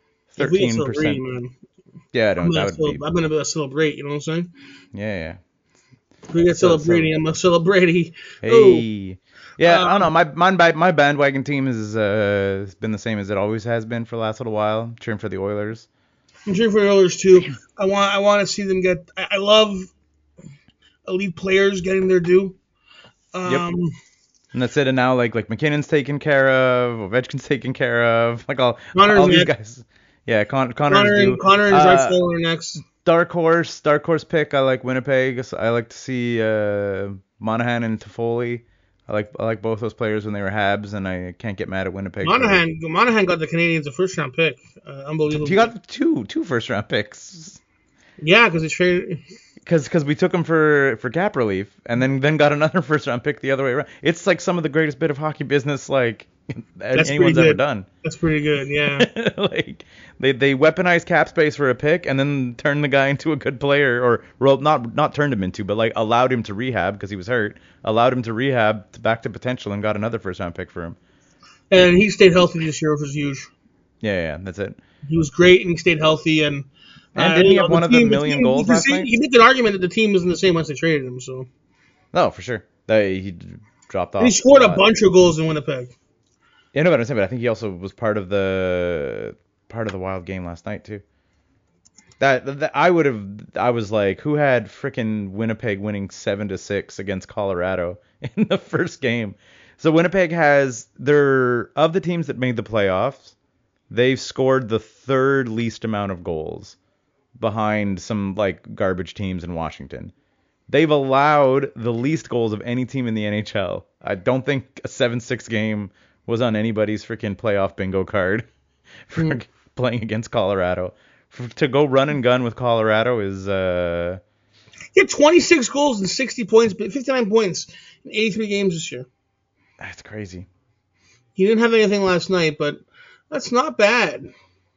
13%. Yeah, I'm gonna celebrate. You know what I'm saying? Yeah. If we get celebrating, I'm a celebrating. Hey. Ooh. Yeah, I don't know. My bandwagon team has been the same as it always has been for the last little while. I'm cheering for the Oilers. I'm cheering for the Oilers too. I want to see them get. I love elite players getting their due. Yep. And that's it. And now like McKinnon's taken care of, Ovechkin's taken care of, like all these guys. Yeah, Connor's due. Connor and Drexler are next. Dark horse pick. I like Winnipeg. I like to see Monahan and Toffoli. I like both those players when they were Habs, and I can't get mad at Winnipeg. Monahan got the Canadiens a first round pick. Unbelievable. He got two first round picks. Yeah, because he traded. Because we took him for cap relief, and then got another first round pick the other way around. It's like some of the greatest bit of hockey business anyone's ever done. That's pretty good, yeah. Like they weaponized cap space for a pick, and then turned the guy into a good player, or not turned him into, but like allowed him to rehab because he was hurt, allowed him to rehab back to potential, and got another first round pick for him. And he stayed healthy this year, which was huge. Yeah, that's it. He was great, and he stayed healthy, and didn't he have one of the million goals last night? He made an argument that the team isn't the same once they traded him. So. No, for sure. He dropped off. And he scored a bunch of goals in Winnipeg. Yeah, no, but I'm saying, but I think he also was part of the Wild game last night too. That I was like, who had frickin' Winnipeg winning 7-6 against Colorado in the first game? So Winnipeg of the teams that made the playoffs, they've scored the third least amount of goals, behind some like garbage teams in Washington. They've allowed the least goals of any team in the NHL. I don't think a 7-6 game was on anybody's freaking playoff bingo card for playing against Colorado. To go run and gun with Colorado is He had 26 goals and 60 points, 59 points in 83 games this year. That's crazy. He didn't have anything last night, but that's not bad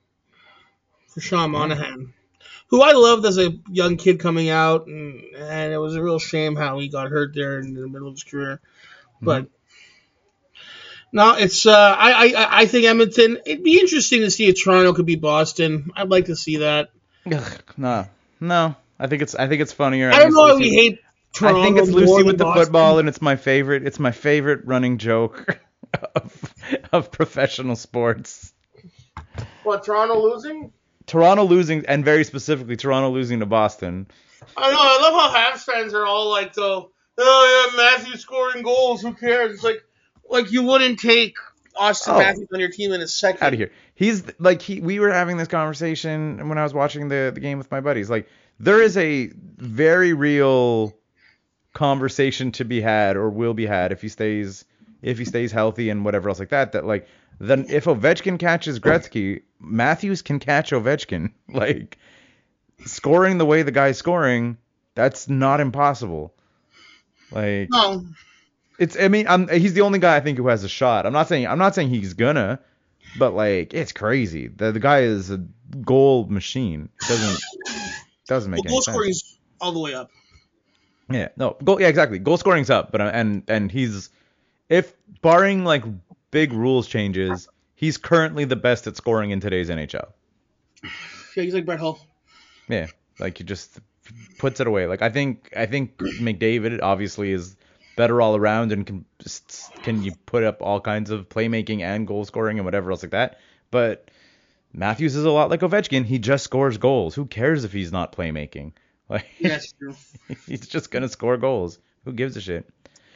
for Sean Monahan, who I loved as a young kid coming out, and it was a real shame how he got hurt there in the middle of his career. But No, it's I think Edmonton. It'd be interesting to see if Toronto could beat Boston. I'd like to see that. Ugh, no. I think it's funnier. I don't know why we hate Toronto. I think it's more Lucy than with the Boston. football, and it's my favorite. It's my favorite running joke of professional sports. What, Toronto losing? Toronto losing, and very specifically Toronto losing to Boston. I know. I love how Habs fans are all like, "Oh yeah, Matthews scoring goals. Who cares?" It's like you wouldn't take Austin Matthews on your team in a second. Out of here. He's like we were having this conversation when I was watching the game with my buddies. Like there is a very real conversation to be had or will be had if he stays healthy and whatever else like that. That like then if Ovechkin catches Gretzky, Matthews can catch Ovechkin. Like scoring the way the guy's scoring, that's not impossible. Like No. he's the only guy I think who has a shot. I'm not saying he's gonna, but like it's crazy. The guy is a goal machine. Doesn't make any Goal sense. scoring's all the way up. Yeah, no, exactly. Goal scoring's up, but and he's, if barring like big rules changes, he's currently the best at scoring in today's NHL. Yeah, he's like Brett Hull. Yeah, like he just puts it away. Like I think McDavid obviously is better all around and can you put up all kinds of playmaking and goal scoring and whatever else like that. But Matthews is a lot like Ovechkin. He just scores goals. Who cares if he's not playmaking? Like That's true. he's just gonna score goals. Who gives a shit?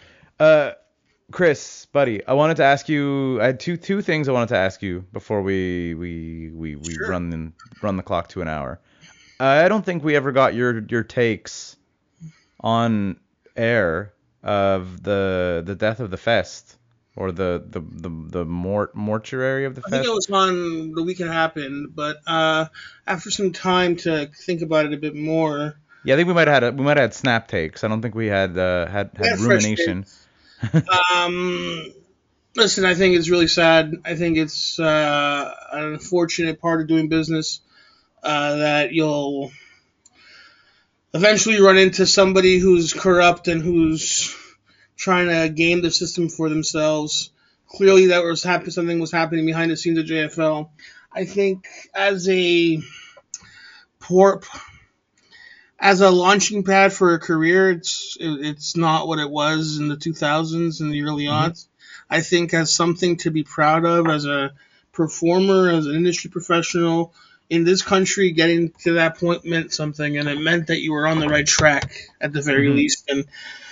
Chris, buddy, I wanted to ask you. I had two things I wanted to ask you before we Sure. run the clock to an hour. I don't think we ever got your takes on air of the death of the Fest or the mortuary of the I think Fest. it was on the week it happened, but after some time to think about it a bit more. Yeah, I think we might have had snap takes. I don't think we had had fresh rumination. Listen, I think it's really sad. I think it's an unfortunate part of doing business that you'll eventually run into somebody who's corrupt and who's trying to game the system for themselves. Clearly, something was happening behind the scenes at JFL. I think as a launching pad for a career, it's not what it was in the 2000s and the early aughts. I think as something to be proud of as a performer, as an industry professional in this country, getting to that point meant something, and it meant that you were on the right track at the very least. And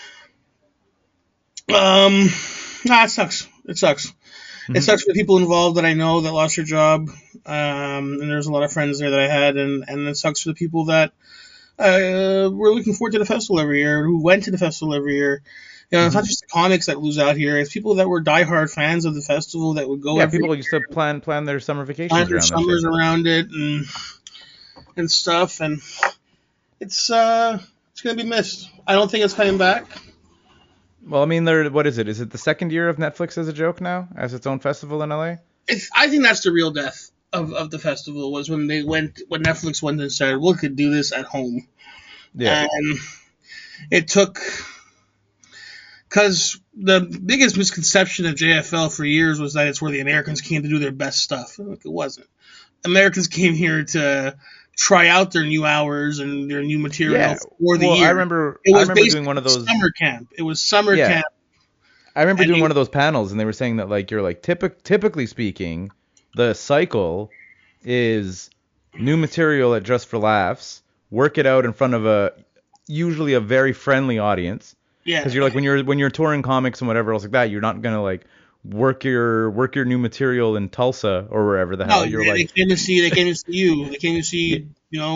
it sucks. It sucks. It sucks for the people involved that I know that lost their job. And there's a lot of friends there that I had, and it sucks for the people that we're looking forward to the festival every year, who went to the festival every year. You know, it's not just the comics that lose out here. It's people that were diehard fans of the festival that would go. Yeah, people used to plan their summer vacations their around summers that shit. around it and stuff, and it's gonna be missed. I don't think it's coming back. Well, I mean, what is it? Is it the second year of Netflix as a joke now, as its own festival in LA? I think that's the real death of the festival, was when Netflix went and said, we could do this at home. Yeah. And it took, because the biggest misconception of JFL for years was that it's where the Americans came to do their best stuff. It wasn't. Americans came here to try out their new hours and their new material for the year. I remember doing one of those summer camp. It was summer camp. I remember doing one of those panels, and they were saying that like you're like typically speaking, the cycle is new material at Just for Laughs, work it out in front of usually a very friendly audience. Yeah. Because you're like when you're touring comics and whatever else like that, you're not gonna like work your new material in Tulsa or wherever the hell. No, you're they like came to see you. They came to see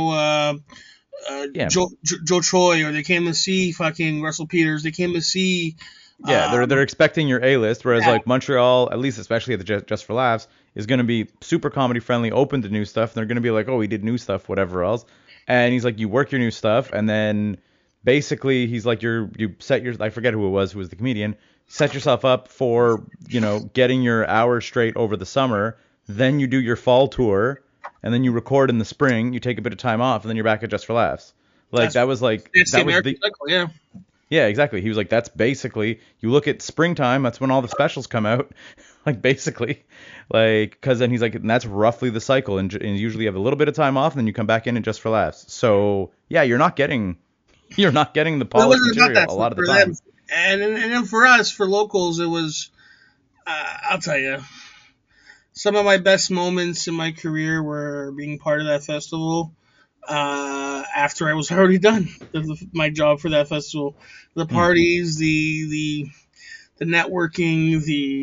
Joe Troy, or they came to see fucking Russell Peters. They came to see. They're expecting your A-list, whereas like Montreal, at least especially at the Just for Laughs, is going to be super comedy friendly, open to new stuff. And they're going to be like, oh, he did new stuff, whatever else. And he's like, you work your new stuff, and then basically he's like, you set your, I forget who was the comedian, set yourself up for, getting your hours straight over the summer. Then you do your fall tour, and then you record in the spring. You take a bit of time off, and then you're back at Just for Laughs. Like that was like it's that the was American the cycle, yeah. Yeah, exactly. He was like, that's basically, you look at springtime, that's when all the specials come out. Like, basically. Like, because then he's like, and that's roughly the cycle. And usually you have a little bit of time off, and then you come back in and just for laughs. So, yeah, you're not getting the It polished wasn't about material that a lot of the for time. them. And then for us, for locals, it was, I'll tell you, some of my best moments in my career were being part of that festival. After I was already done my job for that festival, the parties, the networking,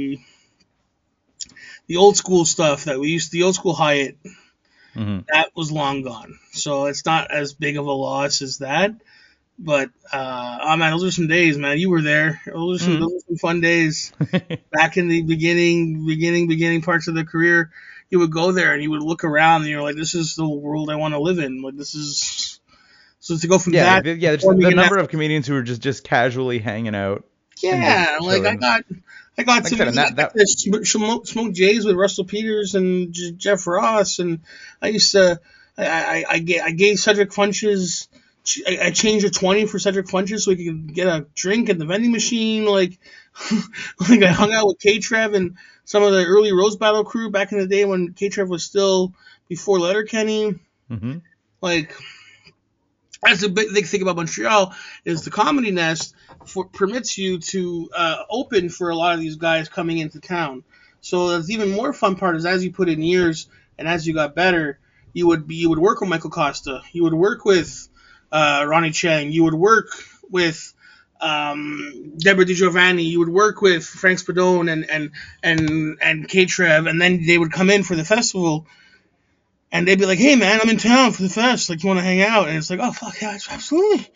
the old school stuff that we used, the old school Hyatt, that was long gone. So it's not as big of a loss as that. But oh man, those are some days, man. You were there. Those are some fun days. Back in the beginning parts of the career, you would go there and you would look around and you're like, this is the world I want to live in. Like this is so to go from Yeah, that. yeah. The number of comedians who were just casually hanging out. Yeah, like chilling. I got Like I some said, and that smoke Jays with Russell Peters and Jeff Ross, and I used to I gave Cedric Funches. I changed a 20 for Cedric Funches so he could get a drink at the vending machine. Like I hung out with K-Trev and some of the early Rose Battle crew back in the day when K-Trev was still before Letterkenny. Mm-hmm. Like that's the big thing about Montreal is the Comedy Nest permits you to open for a lot of these guys coming into town. So the even more fun part is as you put in years and as you got better, you would work with Michael Costa, you would work with Ronnie Chang, you would work with Deborah DiGiovanni, you would work with Frank Spadone and K-Trev, and then they would come in for the festival. And they'd be like, hey, man, I'm in town for the fest. Like, you want to hang out? And it's like, oh, fuck, yeah, absolutely.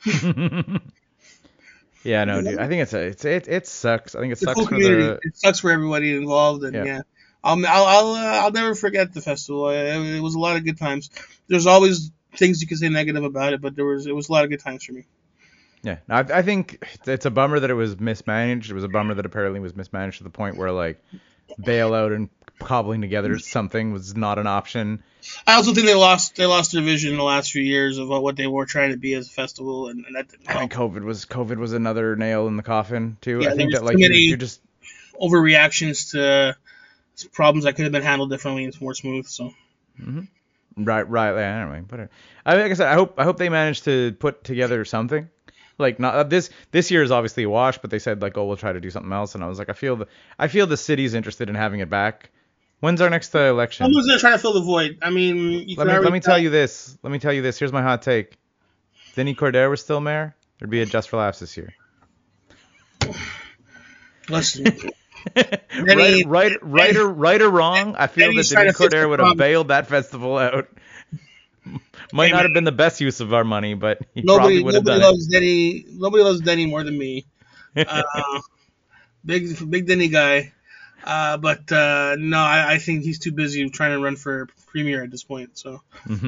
Yeah, no, dude. I think it sucks. I think it It's a sucks cool for community. It sucks for everybody involved. And, yeah. I'll never forget the festival. It was a lot of good times. There's always things you can say negative about it, but it was a lot of good times for me. Yeah, I think it's a bummer that it was mismanaged. It was a bummer that apparently it was mismanaged to the point where, like, bailout and cobbling together something was not an option. I also think they lost their vision in the last few years of what they were trying to be as a festival, and that didn't help. I think COVID was another nail in the coffin too. Yeah, I think there that was like too many you're just overreactions to problems that could have been handled differently and more smooth. So right. Yeah, anyway, but like I said, I hope they manage to put together something. Like not this year is obviously a wash, but they said like, oh, we'll try to do something else, and I was like, I feel the city's interested in having it back. When's our next election? Someone's gonna try to fill the void. I mean, let me tell you this. Here's my hot take. If Denis Coderre was still mayor, there'd be a Just for Laughs this year. Listen, right or wrong, I feel that Denis Coderre would have bailed that festival out. Might not have been the best use of our money, but he probably would have done it. Nobody loves Denny more than me. Big Denny guy. But no, I think he's too busy trying to run for premier at this point. So.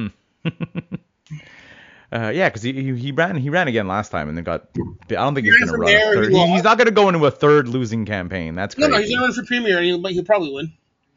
Yeah, because he ran again last time and then got. I don't think he's going to run a third. He's not going to go into a third losing campaign. That's crazy. No, he's going to run for premier, and he'll probably win.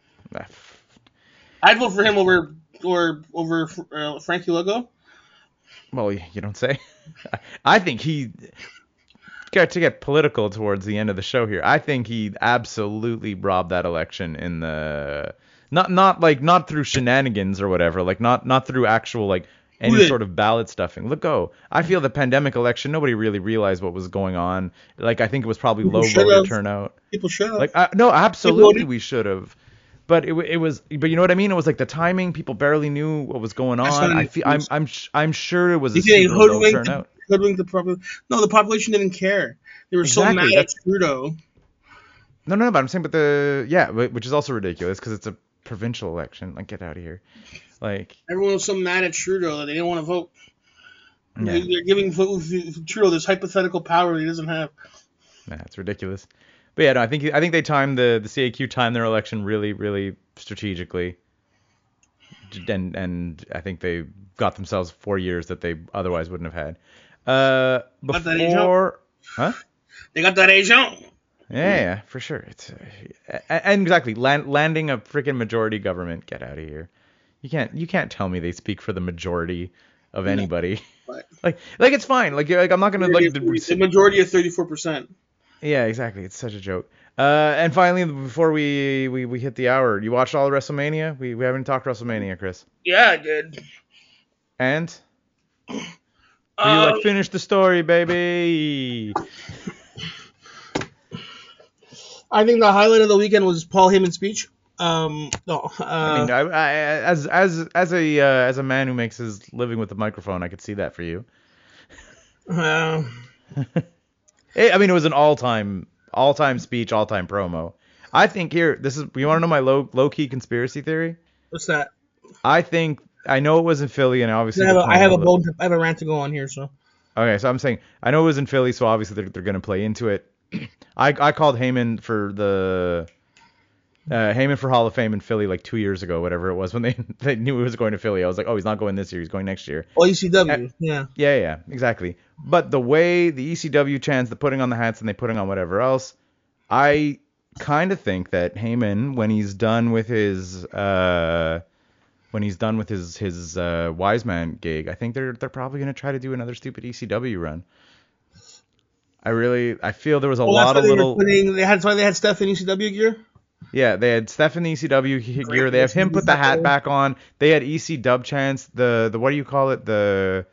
I'd vote for him over Frankie Lugo. Well, you don't say. I think he. To get political towards the end of the show here, I think he absolutely robbed that election in the not through shenanigans or whatever, like not through actual like any sort of ballot stuffing. I feel the pandemic election, nobody really realized what was going on. Like I think it was probably low voter turnout. People should have. Like no, absolutely we should have. But it was, but you know what I mean? It was like the timing. People barely knew what was going on. I'm sure it was a super low turnout. The population didn't care. They were so mad at Trudeau. No, but I'm saying, which is also ridiculous because it's a provincial election. Like, get out of here. Like everyone was so mad at Trudeau that they didn't want to vote. Yeah. They're giving Trudeau this hypothetical power he doesn't have. Nah, it's ridiculous. But yeah, no, I think they timed the CAQ timed their election really, really strategically, and I think they got themselves 4 years that they otherwise wouldn't have had. Before, huh? They got that agent. Yeah, for sure. It's and exactly landing a freaking majority government. Get out of here. You can't tell me they speak for the majority of anybody. Right. like it's fine. Like I'm not gonna like. The majority of 34%. Yeah, exactly. It's such a joke. And finally, before we hit the hour, you watched all of WrestleMania? We haven't talked WrestleMania, Chris. Yeah, I did. And? Were you like, finish the story, baby? I think the highlight of the weekend was Paul Heyman's speech. I mean, I as a man who makes his living with the microphone, I could see that for you. I mean, it was an all-time speech, all-time promo. I think you want to know my low key conspiracy theory? What's that? I know it was in Philly, and obviously I have a rant to go on here, so. Okay, so I'm saying I know it was in Philly, so obviously they're going to play into it. I called Heyman for the Heyman for Hall of Fame in Philly like 2 years ago, whatever it was, when they knew he was going to Philly. I was like, oh, he's not going this year, he's going next year. Oh, ECW, yeah. Yeah, exactly. But the way the ECW chants, the putting on the hats, and they putting on whatever else, I kind of think that Heyman, when he's done with his Wise Man gig, I think they're probably gonna try to do another stupid ECW run. I feel there was a lot of little. They had Steph in ECW gear. Yeah, they had Steph in the ECW gear. They have him put the hat back on. They had EC Dub chants. The what do you call it? The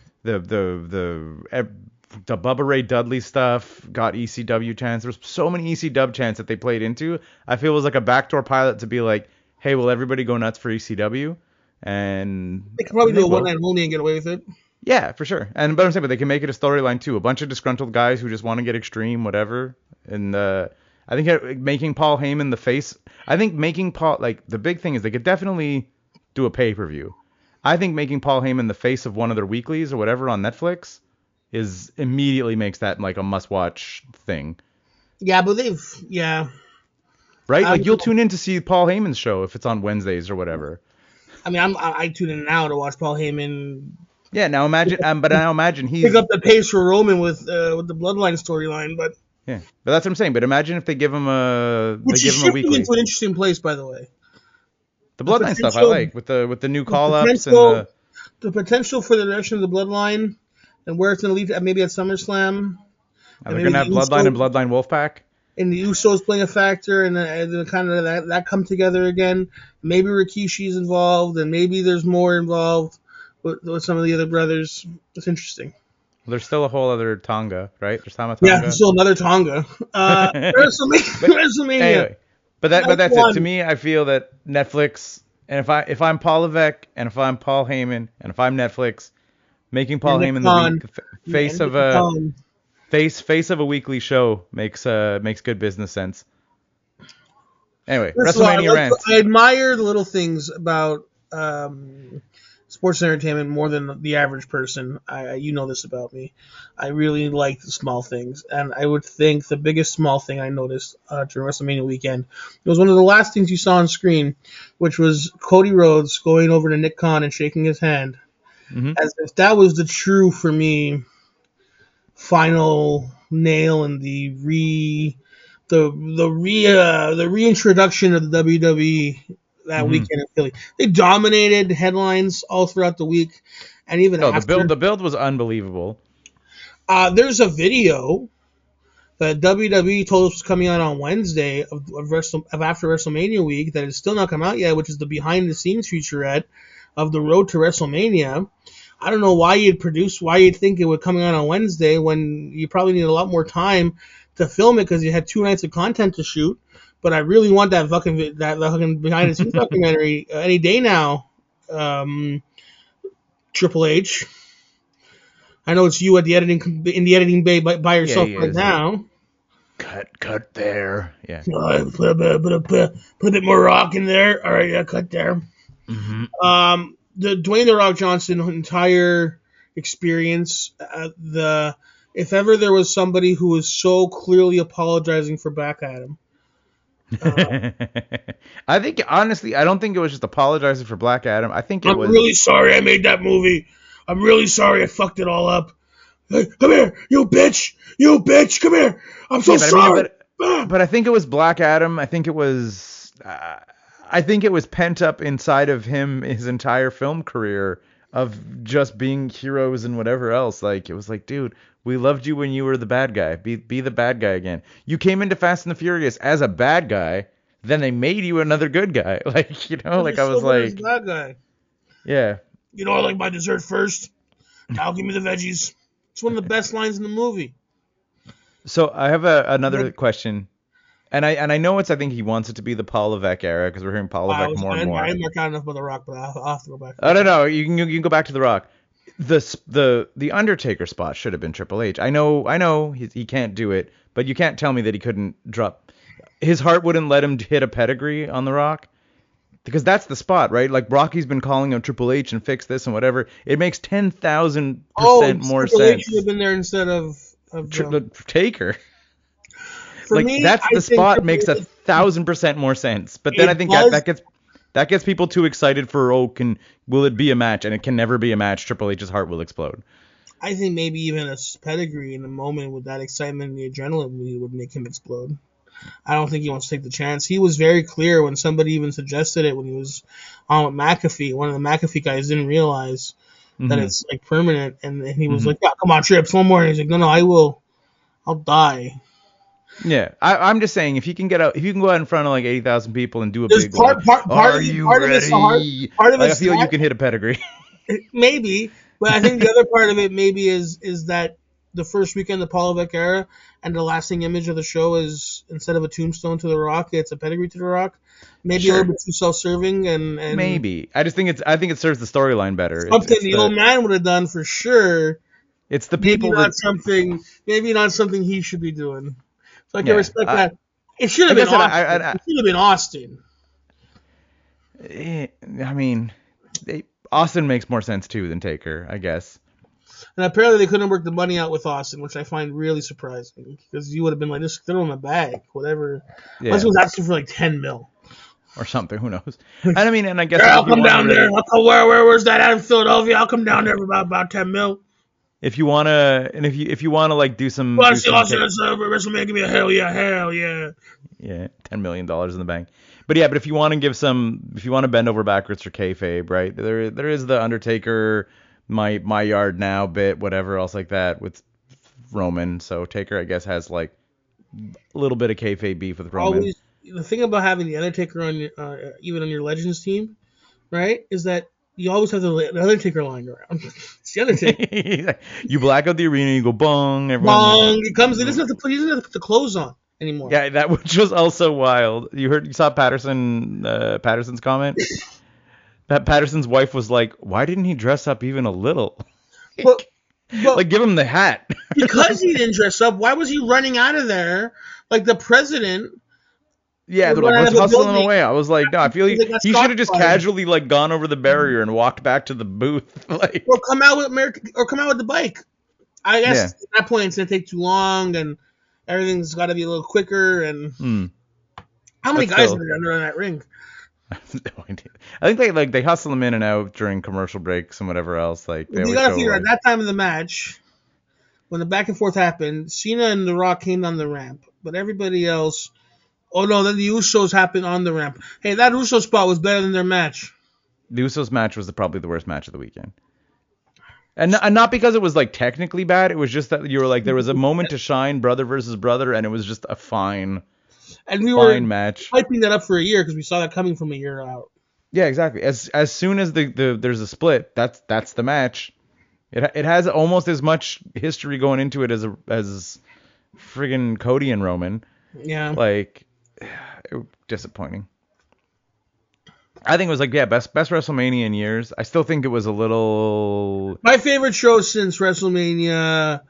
Bubba Ray Dudley stuff got ECW chants. There's so many EC Dub chants that they played into. I feel it was like a backdoor pilot to be like, hey, will everybody go nuts for ECW? And they could probably do a one night only and get away with it. Yeah, for sure. But I'm saying, but they can make it a storyline too. A bunch of disgruntled guys who just want to get extreme, whatever. And I think making Paul Heyman the face. I think making Paul, like, the big thing is they could definitely do a pay-per-view. I think making Paul Heyman the face of one of their weeklies or whatever on Netflix immediately makes that like a must-watch thing. Yeah, but right? Like, you'll tune in to see Paul Heyman's show if it's on Wednesdays or whatever. I mean, I tune in now to watch Paul Heyman. Yeah, now imagine he's pick up the pace for Roman with the Bloodline storyline, but yeah, but that's what I'm saying. But imagine if they give him a weekly. Into an interesting place, by the way. The Bloodline stuff I like with the new call ups and the potential for the direction of the Bloodline and where it's going to lead maybe at SummerSlam. They're going to have Bloodline and Bloodline Wolfpack. And the Usos playing a factor, and the kind of that come together again. Maybe Rikishi's involved, and maybe there's more involved with some of the other brothers. It's interesting. Well, there's still a whole other Tonga, right? There's Tama Tonga. Yeah, there's still another Tonga. WrestleMania. Anyway, but that's it. To me, I feel that Netflix, and if I'm Paul Levesque, and if I'm Paul Heyman, and if I'm Netflix, making Paul Heyman the face of a weekly show makes good business sense. Anyway, WrestleMania rant. I admire the little things about sports entertainment more than the average person. You know this about me. I really like the small things, and I would think the biggest small thing I noticed during WrestleMania weekend was one of the last things you saw on screen, which was Cody Rhodes going over to Nick Khan and shaking his hand, as if that was the true, for me, final nail in the reintroduction of the WWE that weekend in Philly. They dominated headlines all throughout the week, and even after. The build was unbelievable. There's a video that WWE told us was coming out on Wednesday of after WrestleMania week that has still not come out yet, which is the behind the scenes featurette of the road to WrestleMania. I don't know why you'd think it would come out on Wednesday when you probably need a lot more time to film it because you had 2 nights of content to shoot. But I really want that fucking behind the scenes documentary any day now. Triple H. I know it's you in the editing bay by yourself now. Cut there. Yeah. Put a bit more rock in there. All right, yeah, cut there. Mm-hmm. The Dwayne The Rock Johnson entire experience, if ever there was somebody who was so clearly apologizing for Black Adam. I think, honestly, I don't think it was just apologizing for Black Adam. I think I'm really sorry I made that movie. I'm really sorry I fucked it all up. Hey, come here, you bitch, come here. I'm so sorry. But I think it was Black Adam. I think it was pent up inside of him his entire film career of just being heroes and whatever else. Like, it was like, dude, we loved you when you were the bad guy. Be the bad guy again. You came into Fast and the Furious as a bad guy, then they made you another good guy. Like, you know, like I was like, bad guy. yeah. You know, I like my dessert first. Now give me the veggies. It's one of the best lines in the movie. So I have another question. And I know I think he wants it to be the Paul Levesque era because we're hearing Paul Levesque more and more. I didn't mark out enough about The Rock, but I'll have to go back. I don't know. You can go back to The Rock. The Undertaker spot should have been Triple H. I know he can't do it, but you can't tell me that he couldn't drop. His heart wouldn't let him hit a pedigree on The Rock. Because that's the spot, right? Like, Rocky's been calling him Triple H and fix this and whatever. It makes 10,000% more Triple sense. H should have been there instead of Taker. For like, me, that's the spot makes 1,000% more sense. But then I think that gets people too excited for, will it be a match? And it can never be a match. Triple H's heart will explode. I think maybe even a pedigree in the moment with that excitement and the adrenaline would make him explode. I don't think he wants to take the chance. He was very clear when somebody even suggested it when he was on with McAfee. One of the McAfee guys didn't realize that it's like permanent, and he was like, "Yeah, come on, Trips, one more." And he's like, "No, I will. I'll die." Yeah, I'm just saying if you can go out in front of like 80,000 people and do a There's big part are you ready? Part of I feel you can hit a pedigree. Maybe, but I think the other part of it maybe is that the first weekend of the Paul Levesque era, and the lasting image of the show is instead of a tombstone to The Rock, it's a pedigree to The Rock. Maybe a little bit too self-serving and maybe. I think it serves the storyline better. Something the old man would have done for sure. It's the people maybe not something he should be doing. So I can respect that. It should have been Austin. It should have been Austin. I mean, Austin makes more sense too than Taker, I guess. And apparently they couldn't work the money out with Austin, which I find really surprising because you would have been like, just throw him a bag, whatever. Yeah. Unless he was asking for like $10 million. Or something, who knows? And I mean, and I guess I'll come down there. Where's that at in Philadelphia? I'll come down there for about $10 million. If you wanna, and if you wanna like do some. Well, see Austin at WrestleMania, give me a hell yeah. Yeah, $10 million in the bank. But yeah, but if you want to bend over backwards for kayfabe, right? There is the Undertaker, my yard now bit, whatever else like that with Roman. So Taker, I guess, has like a little bit of kayfabe beef with Roman. The thing about having the Undertaker on even on your Legends team, right, is that you always have the Undertaker lying around. It's the Undertaker. You black out the arena, you go bong. Bong. He comes in. He doesn't have to put the clothes on anymore. Yeah, that which was also wild. You saw Patterson's comment. Patterson's wife was like, "Why didn't he dress up even a little? But like, give him the hat." Because he didn't dress up. Why was he running out of there like the president? Yeah, they're like, let's hustle him away. I was like, no, I feel he should have just casually like gone over the barrier and walked back to the booth. Like, or come out with the bike. I guess at that point it's gonna take too long and everything's got to be a little quicker. And how many guys are there under that ring? I have no idea. I think they hustle them in and out during commercial breaks and whatever else. Like, you gotta figure at that time of the match when the back and forth happened, Cena and The Rock came down the ramp, but everybody else. Oh, no, then the Usos happened on the ramp. Hey, that Uso spot was better than their match. The Usos match was probably the worst match of the weekend. And not because it was, like, technically bad. It was just that you were like, there was a moment to shine, brother versus brother, and it was just a fine match. And we were hyping that up for a year because we saw that coming from a year out. Yeah, exactly. As soon as there's a split, that's the match. It has almost as much history going into it as friggin' Cody and Roman. Yeah. Like... disappointing. I think it was like best WrestleMania in years. I still think it was a little my favorite show since WrestleMania.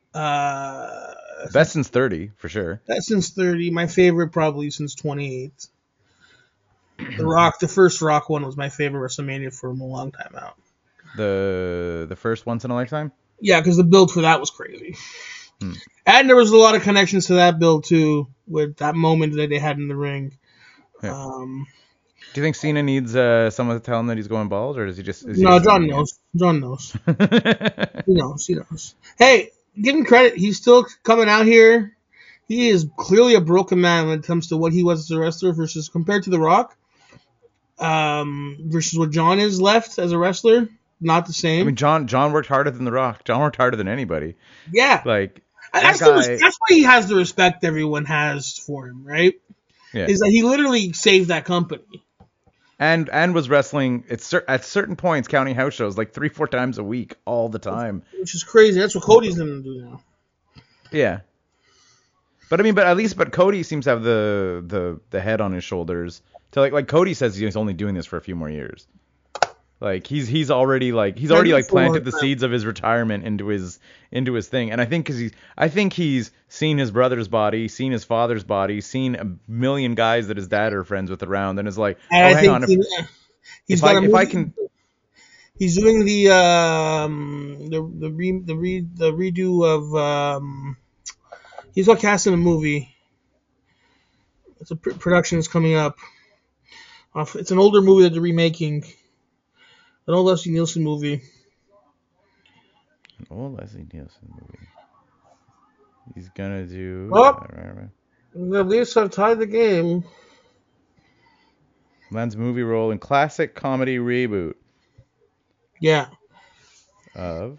Best since 30 for sure. Best since 30. My favorite probably since 28. The first Rock one was my favorite WrestleMania for a long time out. The first once in a lifetime. Yeah, because the build for that was crazy. And there was a lot of connections to that build too, with that moment that they had in the ring. Yeah. Do you think Cena needs someone to tell him that he's going bald, or does he just? No, John knows. John knows. He knows. Hey, give him credit. He's still coming out here. He is clearly a broken man when it comes to what he was as a wrestler versus compared to The Rock. Versus what John is left as a wrestler. not the same. I mean, John worked harder than The Rock. John worked harder than anybody. Yeah. Like, That's why he has the respect everyone has for him, right? yeah. Is that he literally saved that company. And was wrestling at certain points, counting house shows, like 3-4 times a week, all the time. Which is crazy. That's what Cody's going to do now. Yeah. But I mean, but Cody seems to have the head on his shoulders. To like Cody says he's only doing this for a few more years. Like he's already planted the seeds of his retirement into his thing. And I think he's seen his brother's body, seen his father's body, seen a million guys that his dad are friends with around, and is like, hang on, he's doing the redo of he's got cast in a movie. It's a production that's coming up. It's an older movie that they're remaking. An old Leslie Nielsen movie. An old Leslie Nielsen movie. He's gonna do. The Leafs have tied the game. Lands movie role in classic comedy reboot. Yeah. Of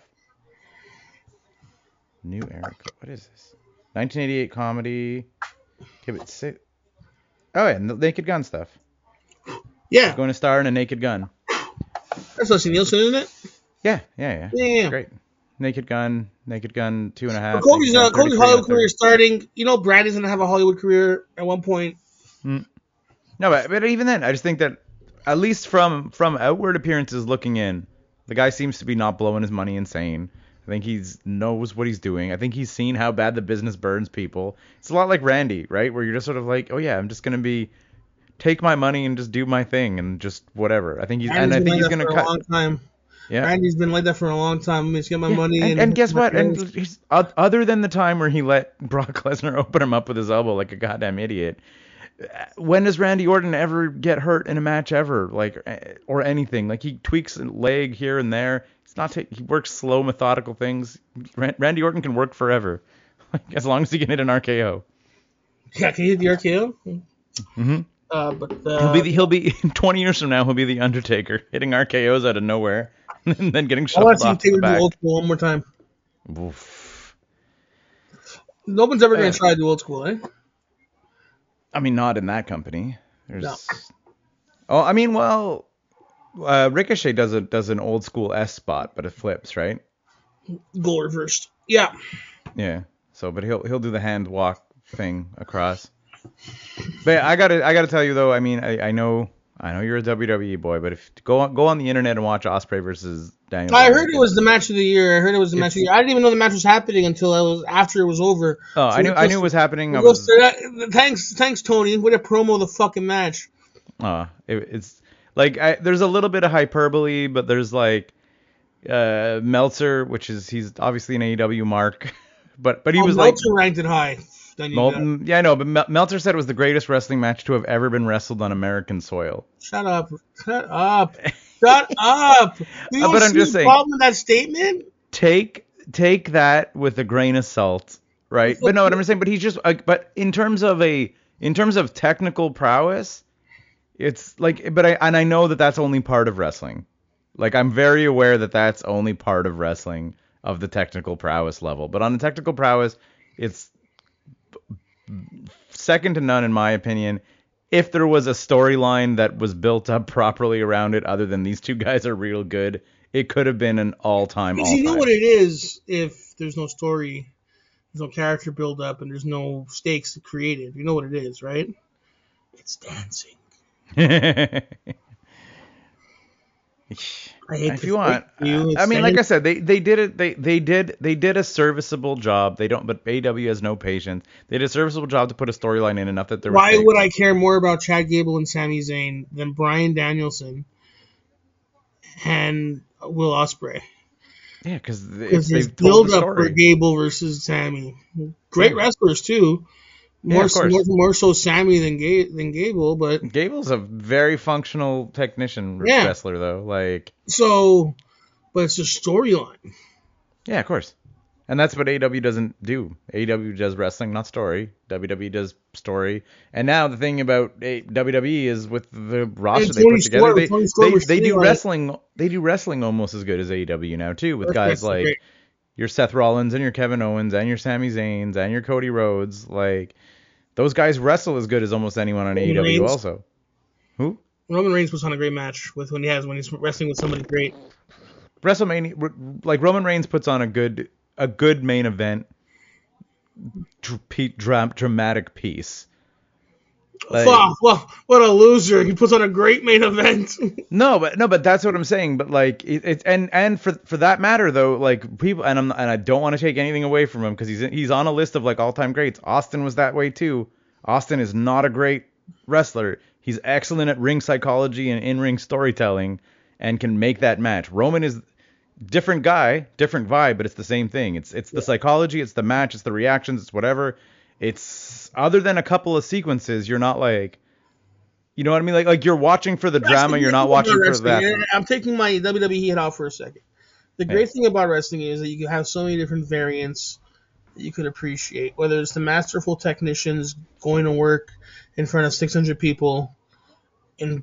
New Era. What is this? 1988 comedy. Okay, but oh yeah, Naked Gun stuff. Yeah. He's going to star in a Naked Gun. That's Leslie Nielsen, isn't it? Yeah. Yeah. Great. Naked Gun 2.5. Cody's Hollywood career starting. You know, Brandy's gonna have a Hollywood career at one point. No, but even then, I just think that at least from outward appearances looking in, the guy seems to be not blowing his money insane. I think he knows what he's doing. I think he's seen how bad the business burns people. It's a lot like Randy, right? Where you're just sort of like, oh yeah, I'm just gonna take my money and just do my thing and just whatever. I think he's going to cut. A long time. Yeah. Randy's been like that for a long time. I'm just get my money. And guess what? And he's, other than the time where he let Brock Lesnar open him up with his elbow like a goddamn idiot, when does Randy Orton ever get hurt in a match ever? Like, or anything? Like, he tweaks a leg here and there. He works slow, methodical things. Randy Orton can work forever, as long as he can hit an RKO. Yeah, can he hit the RKO? Mm-hmm. He'll be 20 years from now. He'll be the Undertaker, hitting RKOs out of nowhere, and then getting shuffled off to the back. Old school one more time. Oof. No one's ever gonna try to do old school, eh? I mean, not in that company. No. Oh, I mean, well, Ricochet does an old school S spot, but it flips, right? Goal reversed. Yeah. Yeah. So, but he'll do the hand walk thing across. But I gotta tell you though, I mean, I know you're a WWE boy, but if go on the internet and watch Ospreay versus Daniel. I heard it was the match of the year. I didn't even know the match was happening until after it was over. Oh, so I knew it was happening. Thanks, Tony. What a promo the fucking match. It's like there's a little bit of hyperbole, but there's like Meltzer, he's obviously an AEW mark, but he was Meltzer ranked it high. Yeah, I know, but Meltzer said it was the greatest wrestling match to have ever been wrestled on American soil. Shut up. But I'm just saying. Problem with that statement? Take that with a grain of salt, right? But no, what I'm saying, but he's just, but in terms of technical prowess, it's like, I know that that's only part of wrestling. Like, I'm very aware that that's only part of wrestling of the technical prowess level. But on the technical prowess, it's second to none in my opinion. If there was a storyline that was built up properly around it, other than these two guys are real good, it could have been an all-time. You know what it is if there's no story, there's no character build up, and there's no stakes created. You know what it is, right? It's dancing. If you want, I mean, like I said, they did it. They did a serviceable job. But AEW has no patience. They did a serviceable job to put a storyline in enough that there. Why would I care more about Chad Gable and Sami Zayn than Bryan Danielson and Will Ospreay? Yeah, because there's build up for Gable versus Sami. Great wrestlers too. More so Sami than Gable, but Gable's a very functional technician wrestler though. Like, so, but it's a storyline. Yeah, of course. And that's what AEW doesn't do. AEW does wrestling, not story. WWE does story. And now the thing about WWE is with the roster they put together, they do wrestling. They do wrestling almost as good as AEW now too, with guys like your Seth Rollins and your Kevin Owens and your Sami Zayns and your Cody Rhodes. Like those guys wrestle as good as almost anyone on AEW also. Who? Roman Reigns puts on a great match when he's wrestling with somebody great. WrestleMania, like Roman Reigns puts on a good main event, dramatic piece. Like, well, what a loser! He puts on a great main event. no, but that's what I'm saying. But like, it's and for that matter though, like people, and I don't want to take anything away from him because he's on a list of like all-time greats. Austin was that way too. Austin is not a great wrestler. He's excellent at ring psychology and in-ring storytelling, and can make that match. Roman is different guy, different vibe, but it's the same thing. It's the psychology, it's the match, it's the reactions, it's whatever. It's other than a couple of sequences, you're not like, you know what I mean? Like you're watching for the drama, you're not watching for that. I'm taking my WWE hat off for a second. The great thing about wrestling is that you can have so many different variants that you could appreciate. Whether it's the masterful technicians going to work in front of 600 people in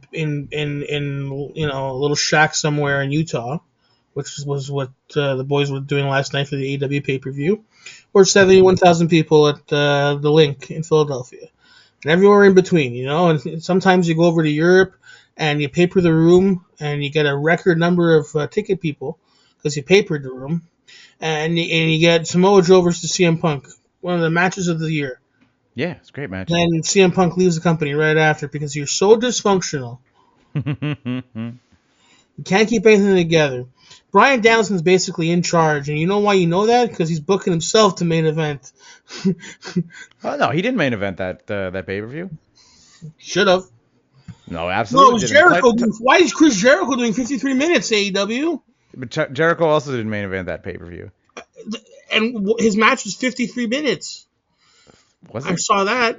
a little shack somewhere in Utah, which was what the boys were doing last night for the AEW pay-per-view, or 71,000 people at the Link in Philadelphia, and everywhere in between, And sometimes you go over to Europe and you paper the room and you get a record number of ticket people because you papered the room, and you get Samoa Joe versus CM Punk, one of the matches of the year. Yeah, it's a great match. Then CM Punk leaves the company right after because you're so dysfunctional. You can't keep anything together. Bryan Danielson's basically in charge, and you know why you know that? Because he's booking himself to main event. Oh no, he didn't main event that pay-per-view. Should have. No, absolutely. No, it was Jericho. Why is Chris Jericho doing 53 minutes AEW? But Jericho also didn't main event that pay-per-view. And his match was 53 minutes. Was it? I saw that.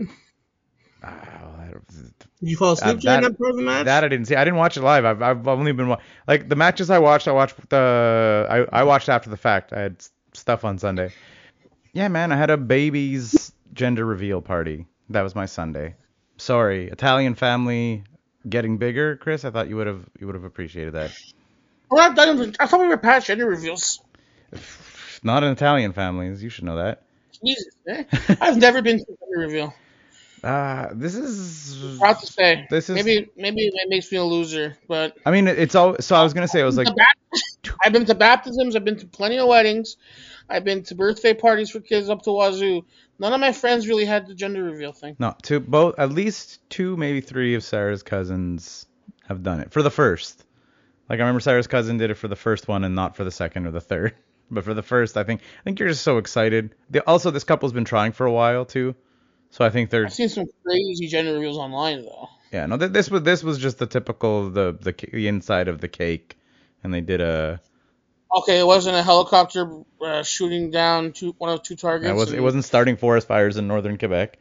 Did you fall asleep during that part of the match? That I didn't see. I didn't watch it live. I've only been like the matches I watched. I watched after the fact. I had stuff on Sunday. Yeah, man. I had a baby's gender reveal party. That was my Sunday. Sorry, Italian family getting bigger, Chris. I thought you would have appreciated that. We're not done. I thought we were past gender reveals. Not in Italian families. You should know that. Jesus, man. I've never been to a gender reveal. This is proud to say. Maybe it makes me a loser, but I mean it's all. So I was gonna say I was like, I've been to baptisms, I've been to plenty of weddings, I've been to birthday parties for kids up to wazoo. None of my friends really had the gender reveal thing. No, at least 2, maybe 3 of Sarah's cousins have done it for the first. Like I remember Sarah's cousin did it for the first one and not for the second or the third, but for the first, I think you're just so excited. Also, this couple's been trying for a while too. So I think I've seen some crazy gender reveals online though. Yeah, no, this was just the typical the inside of the cake, and they did a. Okay, it wasn't a helicopter shooting down one of 2 targets. It wasn't starting forest fires in northern Quebec.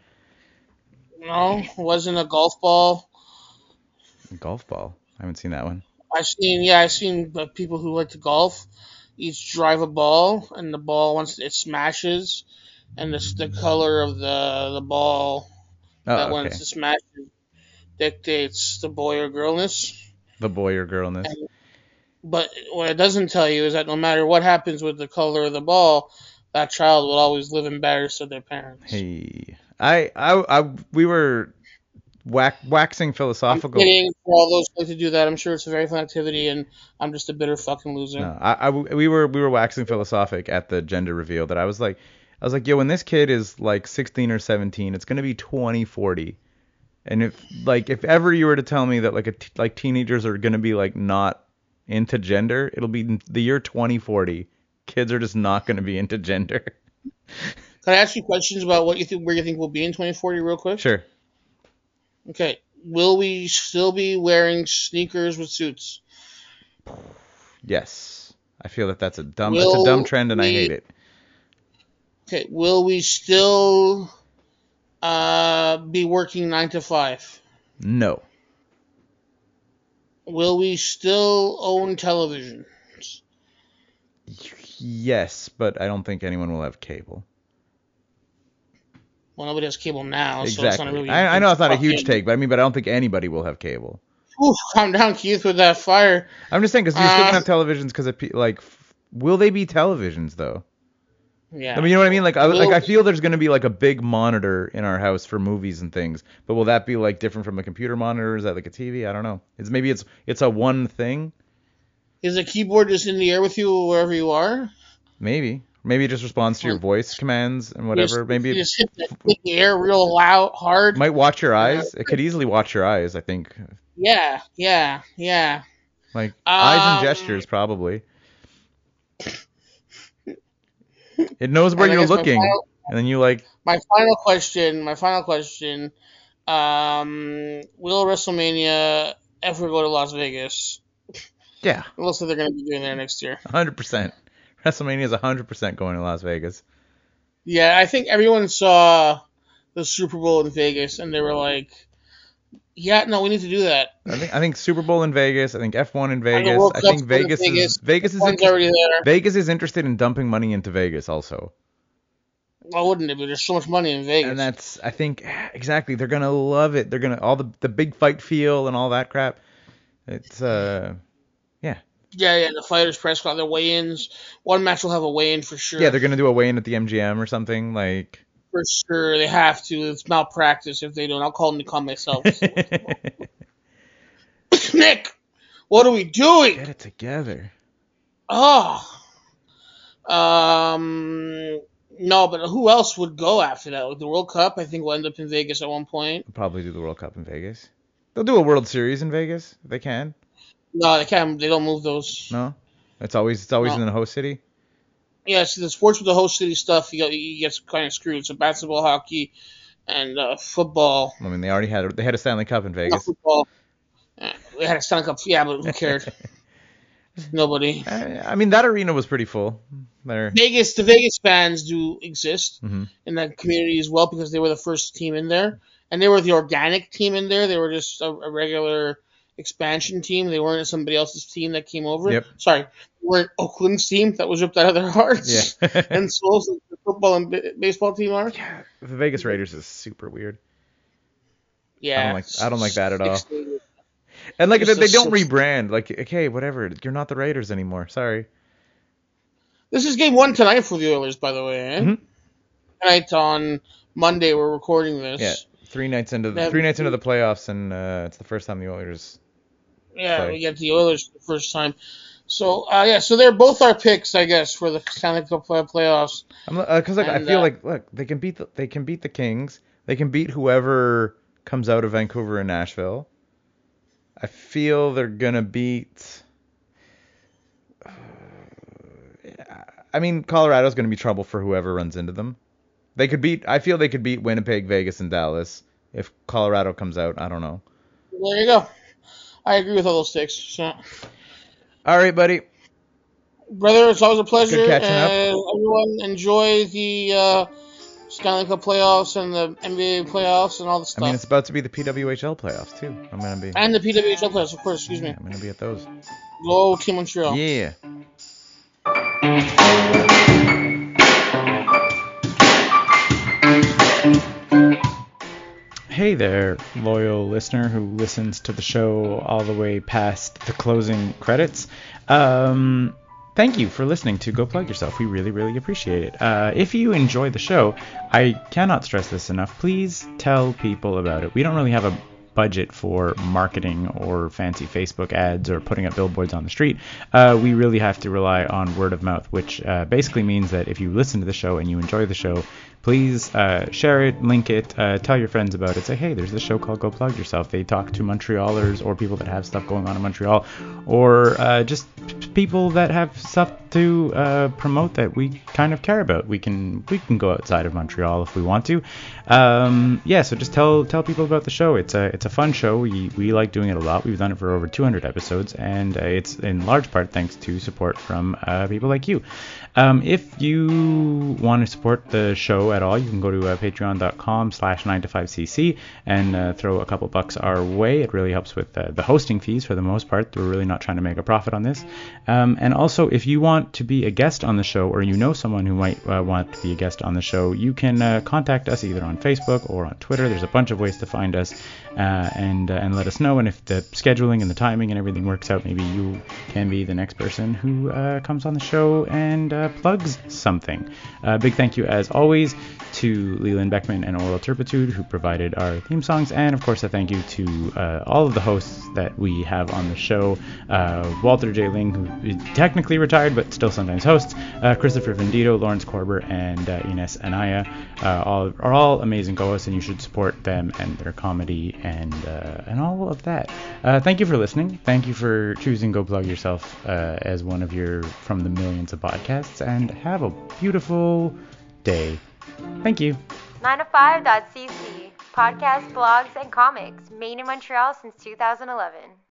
No, it wasn't a golf ball. Golf ball? I haven't seen that one. I've seen people who like to golf each drive a ball, and the ball, once it smashes, and the color of the ball once it smashes dictates the boy or girlness. The boy or girlness. But what it doesn't tell you is that no matter what happens with the color of the ball, that child will always live embarrassed of their parents. Hey, we were waxing philosophical. I'm kidding for all those who like to do that. I'm sure it's a very fun activity, and I'm just a bitter fucking loser. No, we were waxing philosophic at the gender reveal. That I was like, yo, when this kid is like 16 or 17, it's gonna be 2040. And if ever you were to tell me that like teenagers are gonna be like not into gender, it'll be the year 2040. Kids are just not gonna be into gender. Can I ask you questions about where you think we'll be in 2040 real quick? Sure. Okay. Will we still be wearing sneakers with suits? Yes. I feel that's a dumb trend, and I hate it. Okay. Will we still be working 9 to 5? No. Will we still own televisions? Yes, but I don't think anyone will have cable. Well, nobody has cable now, so it's not Exactly. really. I know it's not a huge fucking- take, but I don't think anybody will have cable. Oof, calm down, Keith, with that fire. I'm just saying because you're still gonna have televisions because will they be televisions though? Yeah. I mean, you know what I mean? I feel there's gonna be like a big monitor in our house for movies and things, but will that be like different from a computer monitor? Is that like a TV? I don't know. It's a one thing. Is the keyboard just in the air with you wherever you are? Maybe it just responds to your voice commands and whatever. Maybe you it just hit the air real loud, hard. might watch your eyes. It could easily watch your eyes, I think. Yeah. Like eyes and gestures, probably. It knows where And I you're guess my looking, final- and then you like. My final question. Will WrestleMania ever go to Las Vegas? Yeah, It looks like they're going to be doing there next year. 100%. WrestleMania is 100% going to Las Vegas. Yeah, I think everyone saw the Super Bowl in Vegas, and they were like, "Yeah, no, we need to do that." I think Super Bowl in Vegas. I think F1 in And the Vegas. World I Cup's think going to Vegas is F1's already there. Vegas is interested in dumping money into Vegas also. Why wouldn't it? But there's so much money in Vegas. And that's, I think, exactly. They're gonna love it. They're gonna all the big fight feel and all that crap. It's yeah. Yeah, the fighters press club, their weigh-ins. One match will have a weigh-in for sure. Yeah, they're gonna do a weigh-in at the MGM or something like. For sure, they have to. It's malpractice if they don't. I'll call them to come myself. Nick, what are we doing? Get it together. Oh. No, but who else would go after that? Like the World Cup, I think will end up in Vegas at one point. They'll probably do the World Cup in Vegas. They'll do a World Series in Vegas if they can. No, they can't. They don't move those. No, it's always No. in the host city. Yeah, see, the sports with the host city stuff, you get kind of screwed. So basketball, hockey, and football. I mean, they had a Stanley Cup in Not Vegas. football. They had a Stanley Cup. Yeah, but who cared? Nobody. I mean, that arena was pretty full. There. The Vegas fans do exist Mhm. in that community as well because they were the first team in there, and they were the organic team in there. They were just a regular expansion team. They weren't somebody else's team that came over. Yep. Sorry, they weren't Oakland's team that was ripped out of their hearts. Yeah. And souls like the football and baseball team are. The Vegas Raiders is super weird. Yeah. I don't like that at all. 60. And like Just they a don't six- rebrand. Like, okay, whatever. You're not the Raiders anymore. Sorry. This is game 1 tonight for the Oilers, by the way. Mhm. Tonight on Monday, we're recording this. Yeah. 3 nights into the That- playoffs, and it's the first time the Oilers. Yeah, play. we get the Oilers for the first time. So, so they're both our picks, I guess, for the Stanley Cup playoffs. Because I And, feel like, look, they can beat the Kings. They can beat whoever comes out of Vancouver and Nashville. I feel they're gonna beat. I mean, Colorado's gonna be trouble for whoever runs into them. I feel they could beat Winnipeg, Vegas, and Dallas if Colorado comes out. I don't know. There you go. I agree with all those picks. So, All right, buddy. brother, it's always a pleasure. Good catching up. Everyone enjoy the Stanley Cup playoffs and the NBA playoffs and all the I stuff. mean, it's about to be the PWHL playoffs too. I'm gonna be. And the PWHL playoffs, of course. Excuse me. I'm gonna be at those. Go Team Montreal. Yeah. Hey there, loyal listener who listens to the show all the way past the closing credits. Thank you for listening to Go Plug Yourself. We really, really appreciate it. If you enjoy the show, I cannot stress this enough. Please tell people about it. We don't really have a budget for marketing or fancy Facebook ads or putting up billboards on the street. We really have to rely on word of mouth, which basically means that if you listen to the show and you enjoy the show, please share it, link it, tell your friends about it. Say, hey, there's this show called Go Plug Yourself. They talk to Montrealers or people that have stuff going on in Montreal, or just people that have stuff to promote that we kind of care about. We can go outside of Montreal if we want to. So just tell people about the show. It's a It's a fun show. We like doing it a lot. We've done it for over 200 episodes, and it's in large part thanks to support from people like you. If you want to support the show at all, you can go to patreon.com/9to5cc and throw a couple bucks our way. It really helps with the hosting fees for the most part. We're really not trying to make a profit on this. And also, if you want to be a guest on the show, or you know someone who might want to be a guest on the show, you can contact us either on Facebook or on Twitter. There's a bunch of ways to find us and let us know. And if the scheduling and the timing and everything works out, maybe you can be the next person who comes on the show and plugs something. Big thank you, as always, to Leland Beckman and Oral Turpitude, who provided our theme songs. And, of course, a thank you to all of the hosts that we have on the show. Walter J. Ling, who is technically retired but still sometimes hosts. Christopher Vendito, Lawrence Korber, and Ines Anaya are all amazing co-hosts, and you should support them and their comedy and all of that. Thank you for listening. Thank you for choosing Go Plug Yourself as one of your from the millions of podcasts, and have a beautiful day. Thank you. 9to5.cc. Podcasts, blogs, and comics. Made in Montreal since 2011.